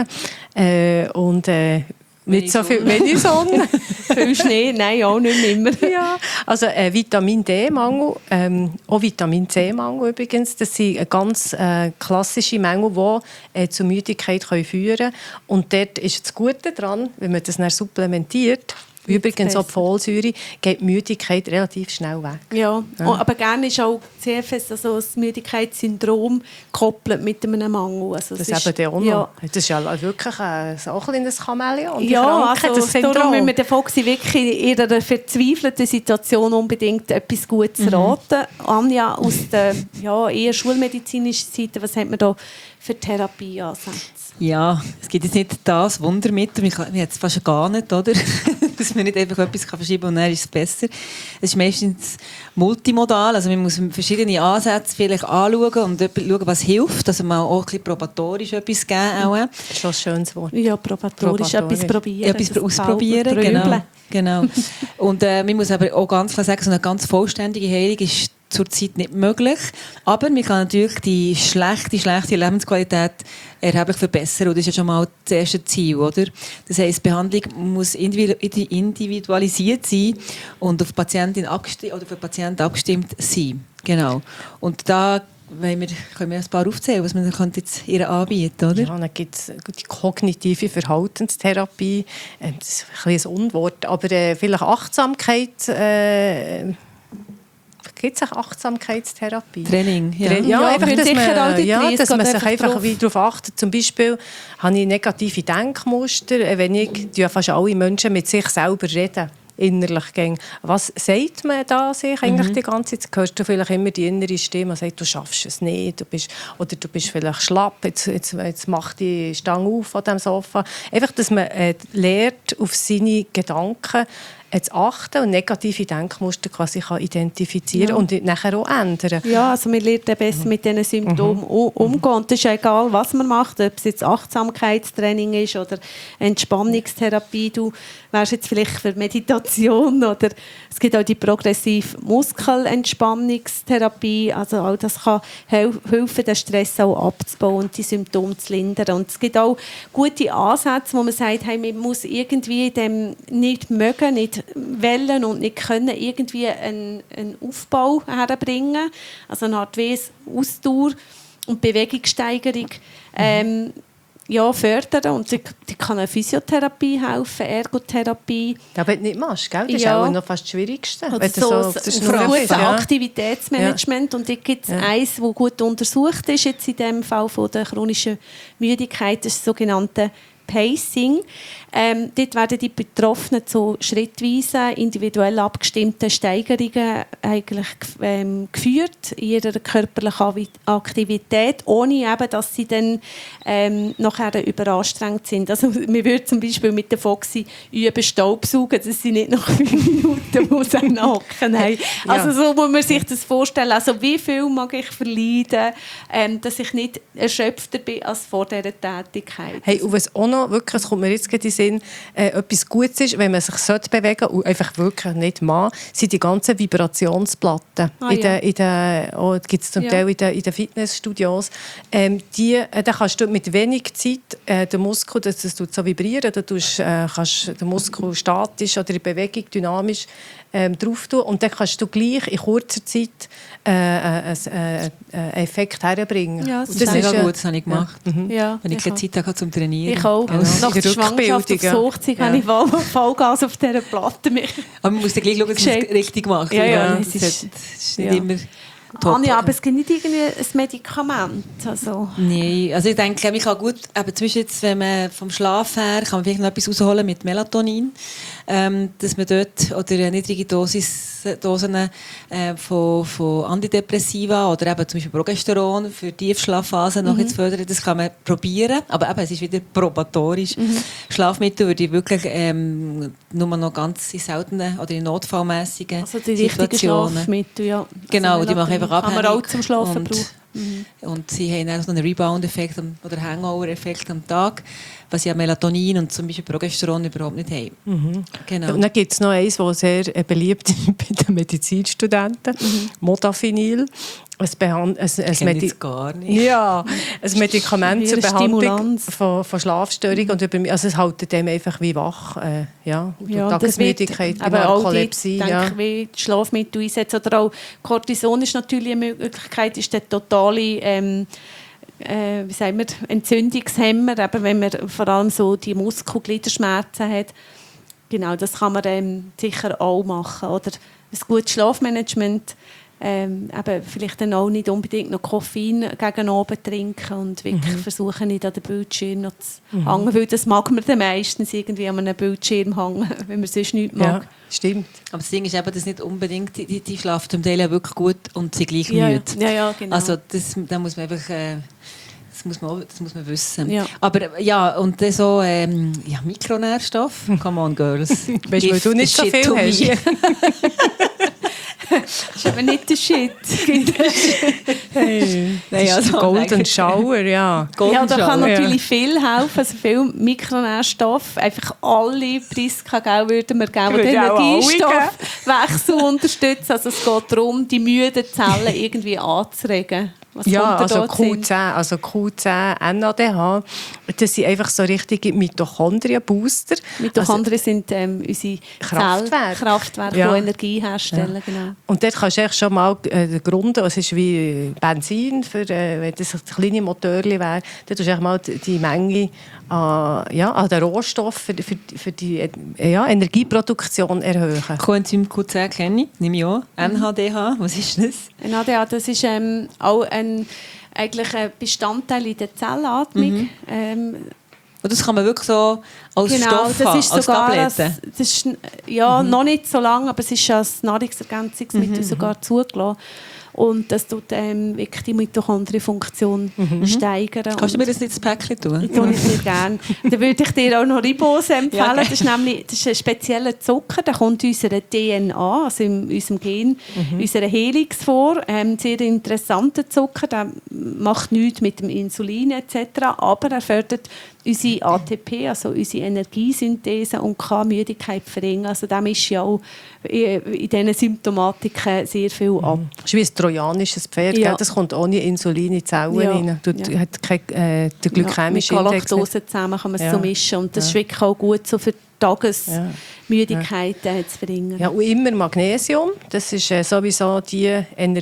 äh, und äh, nicht so viel wenig Sonne. Viel Schnee, nein, auch nicht immer. Ja, also äh, Vitamin D-Mangel, ähm, auch Vitamin C-Mangel übrigens, das sind ganz äh, klassische Mängel, die äh, zu Müdigkeit können führen können. Und dort ist das Gute daran, wenn man das dann supplementiert, übrigens auch die Folsäure, geht die Müdigkeit relativ schnell weg. Ja, ja. Aber gerne ist auch C F S, also das Müdigkeitssyndrom, gekoppelt mit einem Mangel. Also das ist eben auch noch. Ja. Das ist ja wirklich ein, so ein kleines Chamäleon. Ja, also das Syndrom. darum müssen wir der Foxy wirklich in einer verzweifelten Situation unbedingt etwas Gutes mhm. raten. Anja, aus der ja, eher schulmedizinischen Seite, was hat man da für Therapieansätze? Ja, es gibt jetzt nicht das Wundermittel, wir haben es fast gar nicht, oder? Dass man nicht einfach etwas verschieben kann und dann ist es besser. Es ist meistens multimodal, also man muss verschiedene Ansätze vielleicht anschauen und schauen, was hilft, also mal auch ein bisschen probatorisch etwas geben. Auch. Das ist schon ein schönes Wort. Ja, probatorisch, probatorisch. etwas probieren. Etwas ausprobieren, genau. genau. Und äh, man muss aber auch ganz klar sagen, so eine ganz vollständige Heilung ist zurzeit nicht möglich. Aber man kann natürlich die schlechte, schlechte Lebensqualität erheblich verbessern. Und das ist ja schon mal das erste Ziel, oder? Das heisst, die Behandlung muss individualisiert sein und auf die Patientin abgestimmt, oder für den Patienten abgestimmt sein. Genau. Und da wir, können wir ein paar aufzählen, was man jetzt ihr anbieten, oder? Ja, dann gibt es die kognitive Verhaltenstherapie. Das ist ein bisschen ein Unwort, aber äh, vielleicht Achtsamkeit. Äh, Gibt es auch Achtsamkeitstherapie? Training, ja. Tra- ja, ja einfach, dass man, ja, dass man sich einfach einfach wie darauf achtet. Zum Beispiel habe ich negative Denkmuster, wenn ich, ja, fast alle Menschen mit sich selber reden. Innerlich gehen. Was sagt man da sich eigentlich mhm. die ganze Zeit? Hörst du vielleicht immer die innere Stimme, die sagt, du schaffst es nicht, du bist, oder du bist vielleicht schlapp, jetzt, jetzt, jetzt mach die Stange auf von diesem Sofa. Einfach, dass man äh, lernt, auf seine Gedanken äh, zu achten und negative Denkmuster quasi kann identifizieren ja. und nachher auch ändern. Ja, also man lernt besser mhm. mit diesen Symptomen mhm. umgehen. Und das ist egal, was man macht, ob es jetzt Achtsamkeitstraining ist oder Entspannungstherapie. Du wärst jetzt vielleicht für Meditation oder es gibt auch die progressive Muskelentspannungstherapie. Also all das kann helfen, den Stress auch abzubauen und die Symptome zu lindern. Und es gibt auch gute Ansätze, wo man sagt, hey, man muss irgendwie dem nicht mögen, nicht wollen und nicht können, irgendwie einen, einen Aufbau herbringen. Also eine Art wie Ausdauer und Bewegungssteigerung ähm, ja, fördern. Und die, die kann eine Physiotherapie helfen, Ergotherapie. Das aber nicht machst, gell? Das ist ja. auch noch fast das Schwierigste. Oder so, so, das ist ein gutes ja. Aktivitätsmanagement. Ja. Und da gibt es ja. eins, das gut untersucht ist, jetzt in dem Fall von der chronischen Müdigkeit, das ist das sogenannte Pacing. Ähm, dort werden die Betroffenen zu schrittweise, individuell abgestimmten Steigerungen eigentlich ähm, geführt in ihrer körperlichen Aktivität, ohne eben, dass sie dann ähm, nachher überanstrengt sind. Also wir würden zum Beispiel mit der Foxy üben Staubsaugen, dass sie nicht nach fünf Minuten muss hocken. Also ja. so muss man sich das vorstellen. Also wie viel mag ich verleiden, ähm, dass ich nicht erschöpfter bin als vor dieser Tätigkeit. Hey, und was auch noch, wirklich, es kommt mir jetzt in den Sinn, äh, etwas Gutes ist, wenn man sich bewegen sollte und einfach wirklich nicht mag, sind die ganzen Vibrationsplatten. Ah, in ja. den, in den, oh, gibt es zum ja. Teil in den, in den Fitnessstudios. Ähm, die, äh, da kannst du mit wenig Zeit äh, den Muskel, das, das tut so vibrieren, da tust, äh, kannst den Muskel statisch oder in Bewegung dynamisch ähm, drauf tun und dann kannst du gleich in kurzer Zeit äh, einen äh, äh, Effekt herbringen. Ja, das, das ist mega gut, das habe ich gemacht. Ja. Mhm. Ja, wenn ich keine Zeit habe zum Trainieren. Ich auch. Genau. Nach der Schwangerschaft aufs Hochzeug habe ich Vollgas auf dieser Platte. Aber man muss dann gleich schauen, dass man es richtig macht. Ja, ja, das, ist, das ist nicht ja. immer... Top. Anja, aber es gibt nicht irgendwie ein Medikament? Also. Nein, also ich denke, ich kann gut, eben zwischen jetzt, wenn man vom Schlaf her, kann man vielleicht noch etwas rausholen mit Melatonin, ähm, dass man dort, oder eine niedrige Dosis, Dosen äh, von, von Antidepressiva oder eben zum Beispiel Progesteron für Tiefschlafphasen noch mhm. zu fördern, das kann man probieren, aber eben, es ist wieder probatorisch. Mhm. Schlafmittel würde ich wirklich ähm, nur noch ganz in seltenen oder in notfallmäßigen also die Situationen. Schlafmittel, ja. Genau, also die machen einfach abhängig. Kann man auch zum Schlafen und, brauchen. Mhm. Und sie haben auch so einen Rebound-Effekt oder Hangover-Effekt am Tag, was ja Melatonin und zum Beispiel Progesteron überhaupt nicht haben. Mhm. Genau. Und dann gibt es noch eins, das sehr beliebt ist bei den Medizinstudenten, mhm. Modafinil. Ein, Behand- ein, ein, Medi- gar nicht. Ja, ein Medikament zur Behandlung von, von Schlafstörungen. Und über, also es hält dem einfach wie wach. Äh, ja, ja, Tagesmüdigkeit, aber auch die, denke ja. ich, wie die Schlafmittel einsetzen. Oder auch Cortison ist natürlich eine Möglichkeit, ist der totale ähm, äh, wie sagen wir, Entzündungshemmer, eben wenn man vor allem so die Muskel-Gliederschmerzen hat. Genau, das kann man ähm, sicher auch machen. Oder ein gutes Schlafmanagement. Ähm, eben vielleicht dann auch nicht unbedingt noch Koffein gegen Abend trinken und wirklich mhm. versuchen, nicht an den Bildschirm noch zu mhm. hängen, weil das mag man dann meistens irgendwie an einem Bildschirm hängen, wenn man sonst nichts mag. Ja, stimmt. Aber das Ding ist eben, dass nicht unbedingt, die, die schlafen zum Teil wirklich gut und sind gleich ja, müde. Ja, ja, genau. Also das, da muss man einfach... Äh, Das muss man, das muss man wissen. Ja. Aber ja, und dann so ähm, ja, Mikronährstoffe. Come on, Girls. Weißt du, weil du nicht so viel hast. Das ist aber nicht der Shit. Hey, das ist also Golden Shower, ja. Golden ja, da kann natürlich ja. viel helfen. Also viel Mikronährstoffe. Einfach alle Priska würden wir geben, die den Energiestoffwechsel unterstützen. Also es geht darum, die müden Zellen irgendwie anzuregen. Was ja, also Q zehn, also Q zehn, N A D H, das sind einfach so richtige Mitochondrien-Booster. Mitochondrien also, sind ähm, unsere Kraftwerke, Kraftwerke ja. die Energie herstellen. Ja. Genau. Und dort kannst du schon mal äh, den Grund, es ist wie Benzin, für, äh, wenn das ein kleines Motorchen wäre, dann tust du mal die, die Menge an, ja, an den Rohstoffen für, für, für die äh, ja, Energieproduktion erhöhen. Coenzym Q zehn kenne ich, nehme ich an. N H D H, was ist das? N H D H, das ist ähm, auch ein, eigentlich ein Bestandteil in der Zellatmung. Mhm. Ähm, Und das kann man wirklich so als genau, Stoff das ist haben, als sogar Tablette? Als, das ist, ja, mhm. noch nicht so lange, aber es ist als Nahrungsergänzungsmittel mhm. sogar zugelassen. Und das tut ähm, wirklich die Mitochondrienfunktion mhm. steigern. Kannst du mir das nicht ins Päckchen tun? Das tue ich sehr gerne. Dann würde ich dir auch noch Ribose empfehlen. Ja, okay. Das ist nämlich das ist ein spezieller Zucker, der kommt in unserer D N A, also in unserem Gen, mhm. unserer Helix vor. Ein ähm, sehr interessanter Zucker, der macht nichts mit dem Insulin et cetera, aber er fördert unsere A T P, also unsere Energiesynthese und kann Müdigkeit verringern. Also dem ist ja auch in diesen Symptomatiken sehr viel ab. Das ist wie ein trojanisches Pferd, ja. das kommt ohne Insulin in die Zellen ja. rein. Du ja. hat kein, äh, den glykämischen ja, mit Index. Galaktose zusammen kann man es ja. so mischen und das ja. ist wirklich auch gut so für Tagesmüdigkeit ja. äh, zu verringern. Ja, und immer Magnesium, das ist äh, sowieso die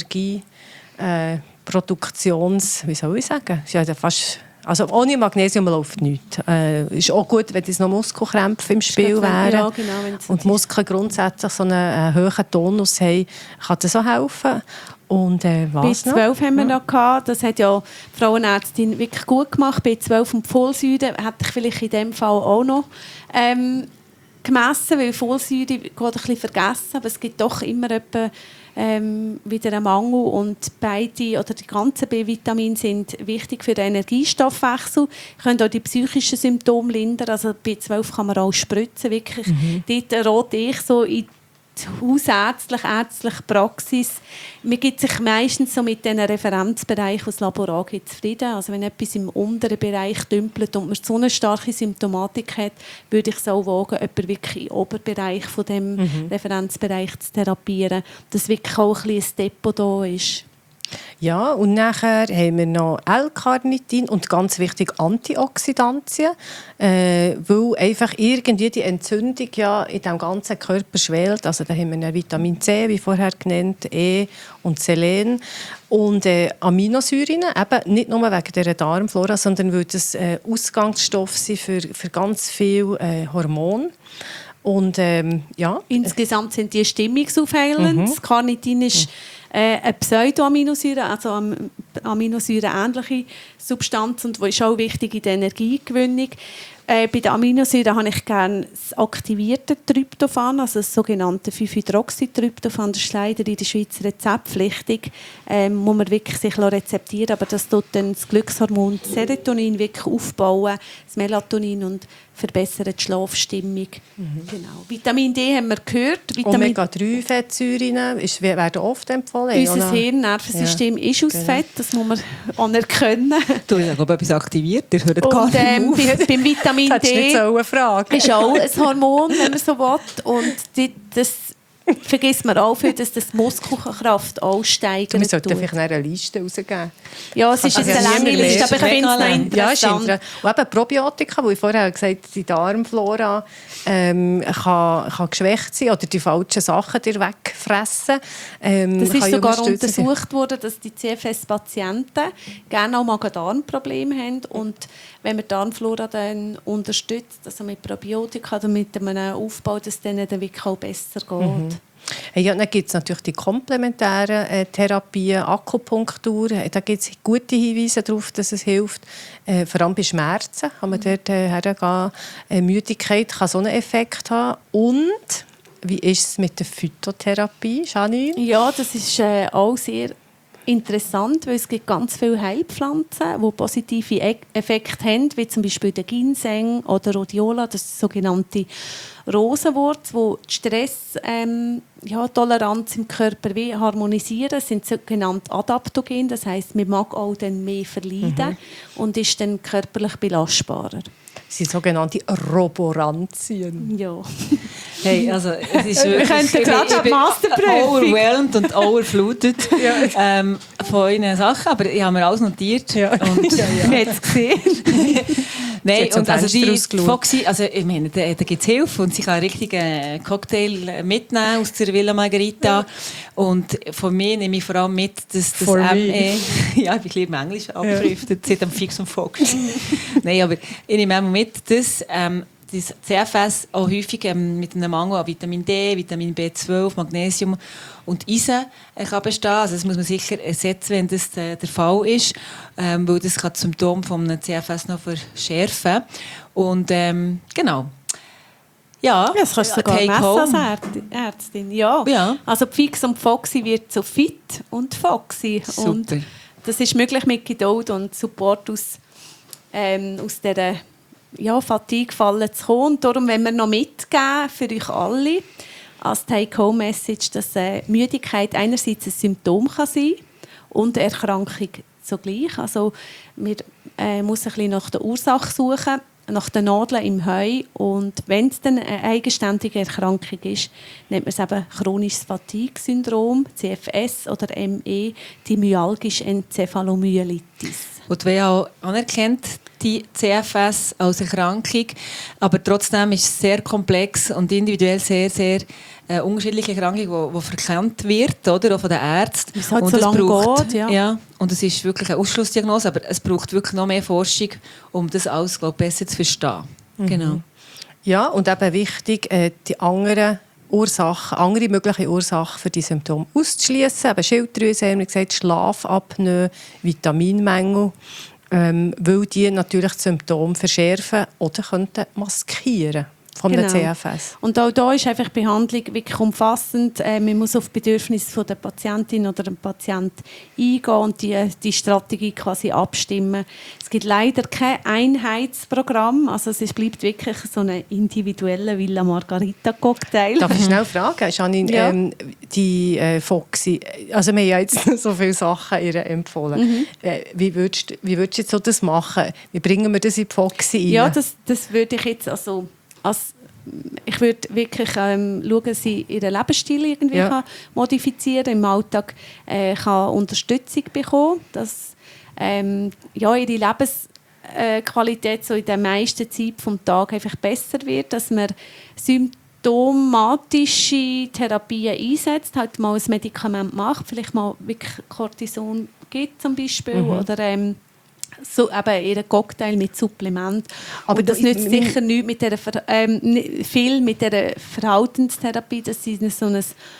Energieproduktions, äh, wie soll ich sagen, ist ja fast... Also ohne Magnesium läuft nichts. Äh, ist auch gut, wenn es noch Muskelkrämpfe im Spiel wären. Ja, genau, und Muskeln grundsätzlich so einen äh, hohen Tonus haben, kann das auch helfen. Und äh, was B zwölf noch? haben wir ja. noch gehabt. Das hat ja die Frauenärztin wirklich gut gemacht. B zwölf und Folsäure hätte ich vielleicht in dem Fall auch noch ähm, gemessen, weil Folsäure geht ein bisschen vergessen, aber es gibt doch immer etwa Ähm, wieder ein Mangel und beide oder die ganzen B-Vitamine sind wichtig für den Energiestoffwechsel, können auch die psychischen Symptome lindern, also B zwölf kann man auch spritzen, wirklich. Mhm. Dort rate ich so in die hausärztliche, ärztliche Praxis. Man gibt sich meistens so mit diesen Referenzbereichen aus Labor zufrieden. Also wenn etwas im unteren Bereich dümpelt und man so eine starke Symptomatik hat, würde ich es auch wagen, jemanden wirklich im Oberbereich von dem mhm. Referenzbereich zu therapieren, dass wirklich auch ein bisschen ein Depot da ist. Ja, und nachher haben wir noch L-Carnitin und ganz wichtig Antioxidantien, äh, weil einfach irgendwie die Entzündung ja in dem ganzen Körper schwelt. Also da haben wir Vitamin C, wie vorher genannt, E und Selen und äh, Aminosäuren, eben nicht nur wegen der Darmflora, sondern weil das äh, Ausgangsstoffe sind für, für ganz viele äh, Hormone. Und, ähm, ja. Insgesamt sind die stimmungsaufhellend. Mhm. Das Carnitin ist äh, eine Pseudoaminosäure, also eine Aminosäure-ähnliche Substanz und die ist auch wichtig in der Energiegewinnung. Äh, bei den Aminosäuren habe ich gerne das aktivierte Tryptophan, also das sogenannte fünf Hydroxytryptophan. Das ist leider in der Schweiz rezeptpflichtig, ähm, muss man wirklich sich rezeptieren, aber das tut dann das Glückshormon Serotonin wirklich aufbauen, das Melatonin und verbessert die Schlafstimmung. Mhm. Genau. Vitamin D haben wir gehört. Omega drei Fettsäuren werden oft empfohlen. Unser Hirnnervensystem ja. ist aus genau. Fett, das muss man anerkennen. Du hast aber etwas aktiviert, ihr hört gar nicht ähm, auf. Bei, beim Vitamin D so ist auch ein Hormon, wenn man so will. Und die, das vergisst man auch viel, dass das die Muskelkraft auch steigert. Wir sollten vielleicht eine Liste rausgeben. Ja, es ist also eine lange Liste, aber ich finde es noch interessant. Ja, und eben Probiotika, wo ich vorher gesagt habe, die Darmflora ähm, kann, kann geschwächt sein oder die falschen Sachen dir wegfressen. Ähm, das ist sogar untersucht worden, dass die C F S-Patienten gerne auch Magen-Darm-Probleme haben. Und wenn man die Darmflora dann unterstützt, also mit Probiotika oder mit einem Aufbau, dass es denen dann wirklich auch besser geht. Mhm. Ja, dann gibt es natürlich die komplementären äh, Therapien, Akupunktur. Da gibt es gute Hinweise darauf, dass es hilft. Äh, vor allem bei Schmerzen kann man dort äh, hergehen. Äh, Müdigkeit kann so einen Effekt haben. Und wie ist es mit der Phytotherapie, Janine? Ja, das ist äh, auch sehr interessant, weil es gibt ganz viele Heilpflanzen, die positive Effekte haben, wie zum Beispiel der Ginseng oder Rhodiola, das ist die sogenannte Rosenwurz, die die Stresstoleranz ähm, ja, im Körper wie harmonisieren, sind sogenannt adaptogen, das heisst, man mag auch dann mehr verleiden mhm. und ist dann körperlich belastbarer. Das sind sogenannte Roborantien. Ja. Hey, also es ist wirklich, wir könnten gerade eine Masterprüfung. Overwhelmed und overflutet ja. ähm, von euren Sachen, aber ich habe mir alles notiert. Ja. Und, ja, ja. Man hat es gesehen. Nein, und also die Foxy, also ich meine, da, da gibt es Hilfe und sie kann einen richtigen Cocktail mitnehmen aus der Villa Margherita. Ja. Und von mir nehme ich vor allem mit, dass das M E... ja, ich bin ein bisschen im Englisch abgeschriftet, seit dem Fix und Fox. Nein, aber ich nehme mit, dass ähm, das C F S auch häufig ähm, mit einem Mangel an Vitamin D, Vitamin B zwölf, Magnesium und Eisen äh, kann bestehen. Also das muss man sicher ersetzen, wenn das äh, der Fall ist, ähm, weil das kann das Symptom von einem C F S noch verschärfen. Und ähm, genau. Ja, ja, das kannst du sogar messen als Ärztin. Ja. Ja. Also Fix und Foxy wird so fit und Foxy. Super. Und das ist möglich mit Geduld und Support aus, ähm, aus dieser ja, Fatigue fallen zu kommen. Und darum wollen wir noch mitgeben für euch alle als Take-Home-Message, dass äh, Müdigkeit einerseits ein Symptom kann sein und eine Erkrankung zugleich. Also man äh, muss ein bisschen nach der Ursache suchen, nach den Nadeln im Heu. Und wenn es dann eine eigenständige Erkrankung ist, nennt man es eben chronisches Fatigue-Syndrom, C F S oder M E, die myalgische Enzephalomyelitis. Und die W H O anerkennt die C F S als Erkrankung, aber trotzdem ist es sehr komplex und individuell sehr, sehr äh, unterschiedliche Erkrankung, die verkannt wird, oder, auch von den Ärzten. Es halt so lange braucht, geht, ja. ja. Und es ist wirklich eine Ausschlussdiagnose, aber es braucht wirklich noch mehr Forschung, um das alles, glaub, besser zu verstehen. Mhm. Genau. Ja, und eben wichtig, äh, die anderen Ursachen, andere mögliche Ursachen für die Symptome auszuschließen. Eben Schilddrüse, haben wir gesagt, Schlafapnoe, Vitaminmängel, ähm, weil die natürlich die Symptome verschärfen oder könnten maskieren von genau. der C F S. Und auch da ist einfach die Behandlung wirklich umfassend. Äh, man muss auf die Bedürfnisse der Patientin oder dem Patienten eingehen und die, die Strategie quasi abstimmen. Es gibt leider kein Einheitsprogramm, also es bleibt wirklich so ein individueller Villa Margherita Cocktail. Darf ich schnell fragen, Janine, ja. ähm, die äh, Foxy, also wir haben ja jetzt so viele Sachen ihr empfohlen. Mhm. Äh, wie würdest wie würdest du jetzt so das machen? Wie bringen wir das in die Foxy rein? Ja, das, das würde ich jetzt also als ich würde wirklich ähm, schauen, dass sie ihren Lebensstil irgendwie Ja. kann modifizieren, im Alltag äh, kann Unterstützung bekommen, dass ähm, ja, ihre Lebensqualität so in der meisten Zeit vom Tag einfach besser wird, dass man symptomatische Therapien einsetzt, halt mal ein Medikament macht, vielleicht mal wirklich Cortison gibt zum Beispiel, mhm. oder ähm, so eben ihren Cocktail mit Supplement. Aber und das nützt sicher nicht mit der, ähm, viel mit der Verhaltenstherapie, dass sie in so ein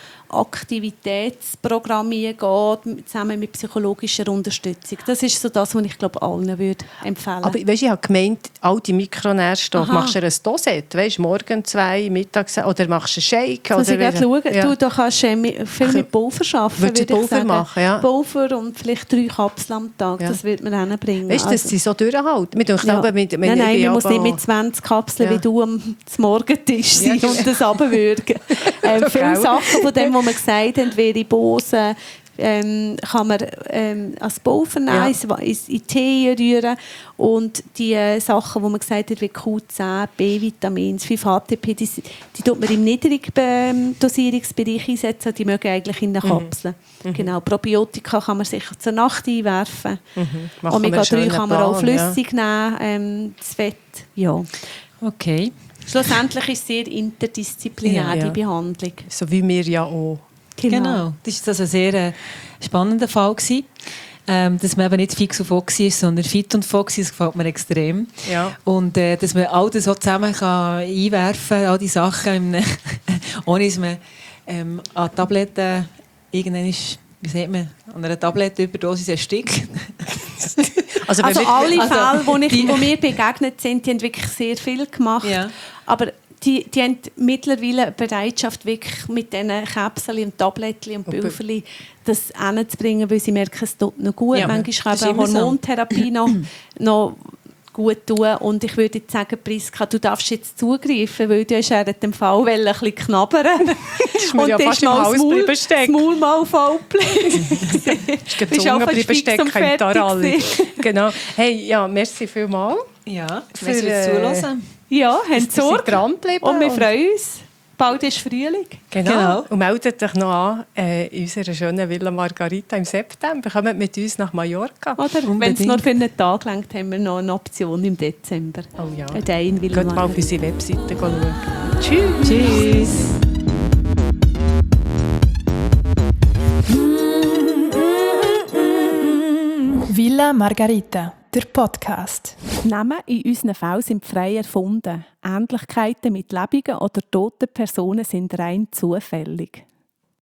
Aktivitätsprogramm geht, zusammen mit psychologischer Unterstützung. Das ist so das, was ich glaube allen würde empfehlen. Aber weißt, ich habe gemeint, all die Mikronährstoffe, machst du ein Dosette, weißt, morgen zwei, mittags oder machst du einen Shake? Muss oder ich schauen. Ja. Du, du kannst viel mit Pulver arbeiten, würde ich Pulver sagen. machen, ja. Pulver und vielleicht drei Kapseln am Tag, ja. Das wird man hinbringen. Weißt du, dass sie so durchhalten? Ja. Aber mit, mit nein, nein, man muss nicht mit zwanzig Kapseln ja. wie du am Morgentisch sein ja. und das runterwürgen. äh, viele Sachen von dem, was wir gesagt haben, wie Ribose, ähm, kann man ähm, als Pulver nehmen, ja. in Tee rühren. Und die äh, Sachen, die man gesagt hat, wie Q zehn, B-Vitamin, fünf H T P, die, die tut man im niedrigen Dosierungsbereich einsetzen, die mögen eigentlich in den Kapseln. Mhm. Genau, Probiotika kann man sicher zur Nacht einwerfen. Mhm. Omega drei kann man Plan, auch flüssig ja. nehmen, ähm, das Fett. Ja. Okay. Schlussendlich ist es sehr interdisziplinär, ja, ja. die Behandlung. So wie wir ja auch. Genau. genau. Das war also ein sehr äh, spannender Fall gewesen. Ähm, dass man eben nicht fix und foxy ist, sondern fit und foxy, das gefällt mir extrem. Ja. Und äh, dass man all das so zusammen kann einwerfen kann, all die Sachen, im, ohne dass man ähm, an Tabletten irgendwann ist, wie sagt man, an einer Tablettenüberdosis erstickt. also, also alle also, Fälle, wo, ich, die, wo mir begegnet sind, die haben wirklich sehr viel gemacht. Ja. Aber Die, die haben mittlerweile eine Bereitschaft, wirklich mit diesen Käpseln und Tablettchen und Pülverchen das hinzubringen, weil sie merken, es tut noch gut. Ja, manchmal kann eine Hormontherapie noch, noch gut tun. Und ich würde jetzt sagen, Priska, du darfst jetzt zugreifen, weil du hast ja in dem Fall ein bisschen knabbern. Und ja fast im Haus bleiben stecken. Das Maul mal voll bleiben. Du bist auch fast fix und fertig. Genau. Hey, ja, merci vielmals. Ja, merci fürs Zuhören. Ja, haben Sorge. Und wir freuen uns. Bald ist Frühling. Genau. genau. Und meldet euch noch an äh, in unserer schönen Villa Margarita im September. Kommt mit uns nach Mallorca. Oder wenn es nur für einen Tag langt, haben wir noch eine Option im Dezember. Oh ja. Geht mal auf unsere Webseite schauen. Tschüss. Tschüss. Villa Margarita, der Podcast. Namen in unseren Fällen sind frei erfunden. Ähnlichkeiten mit lebenden oder toten Personen sind rein zufällig.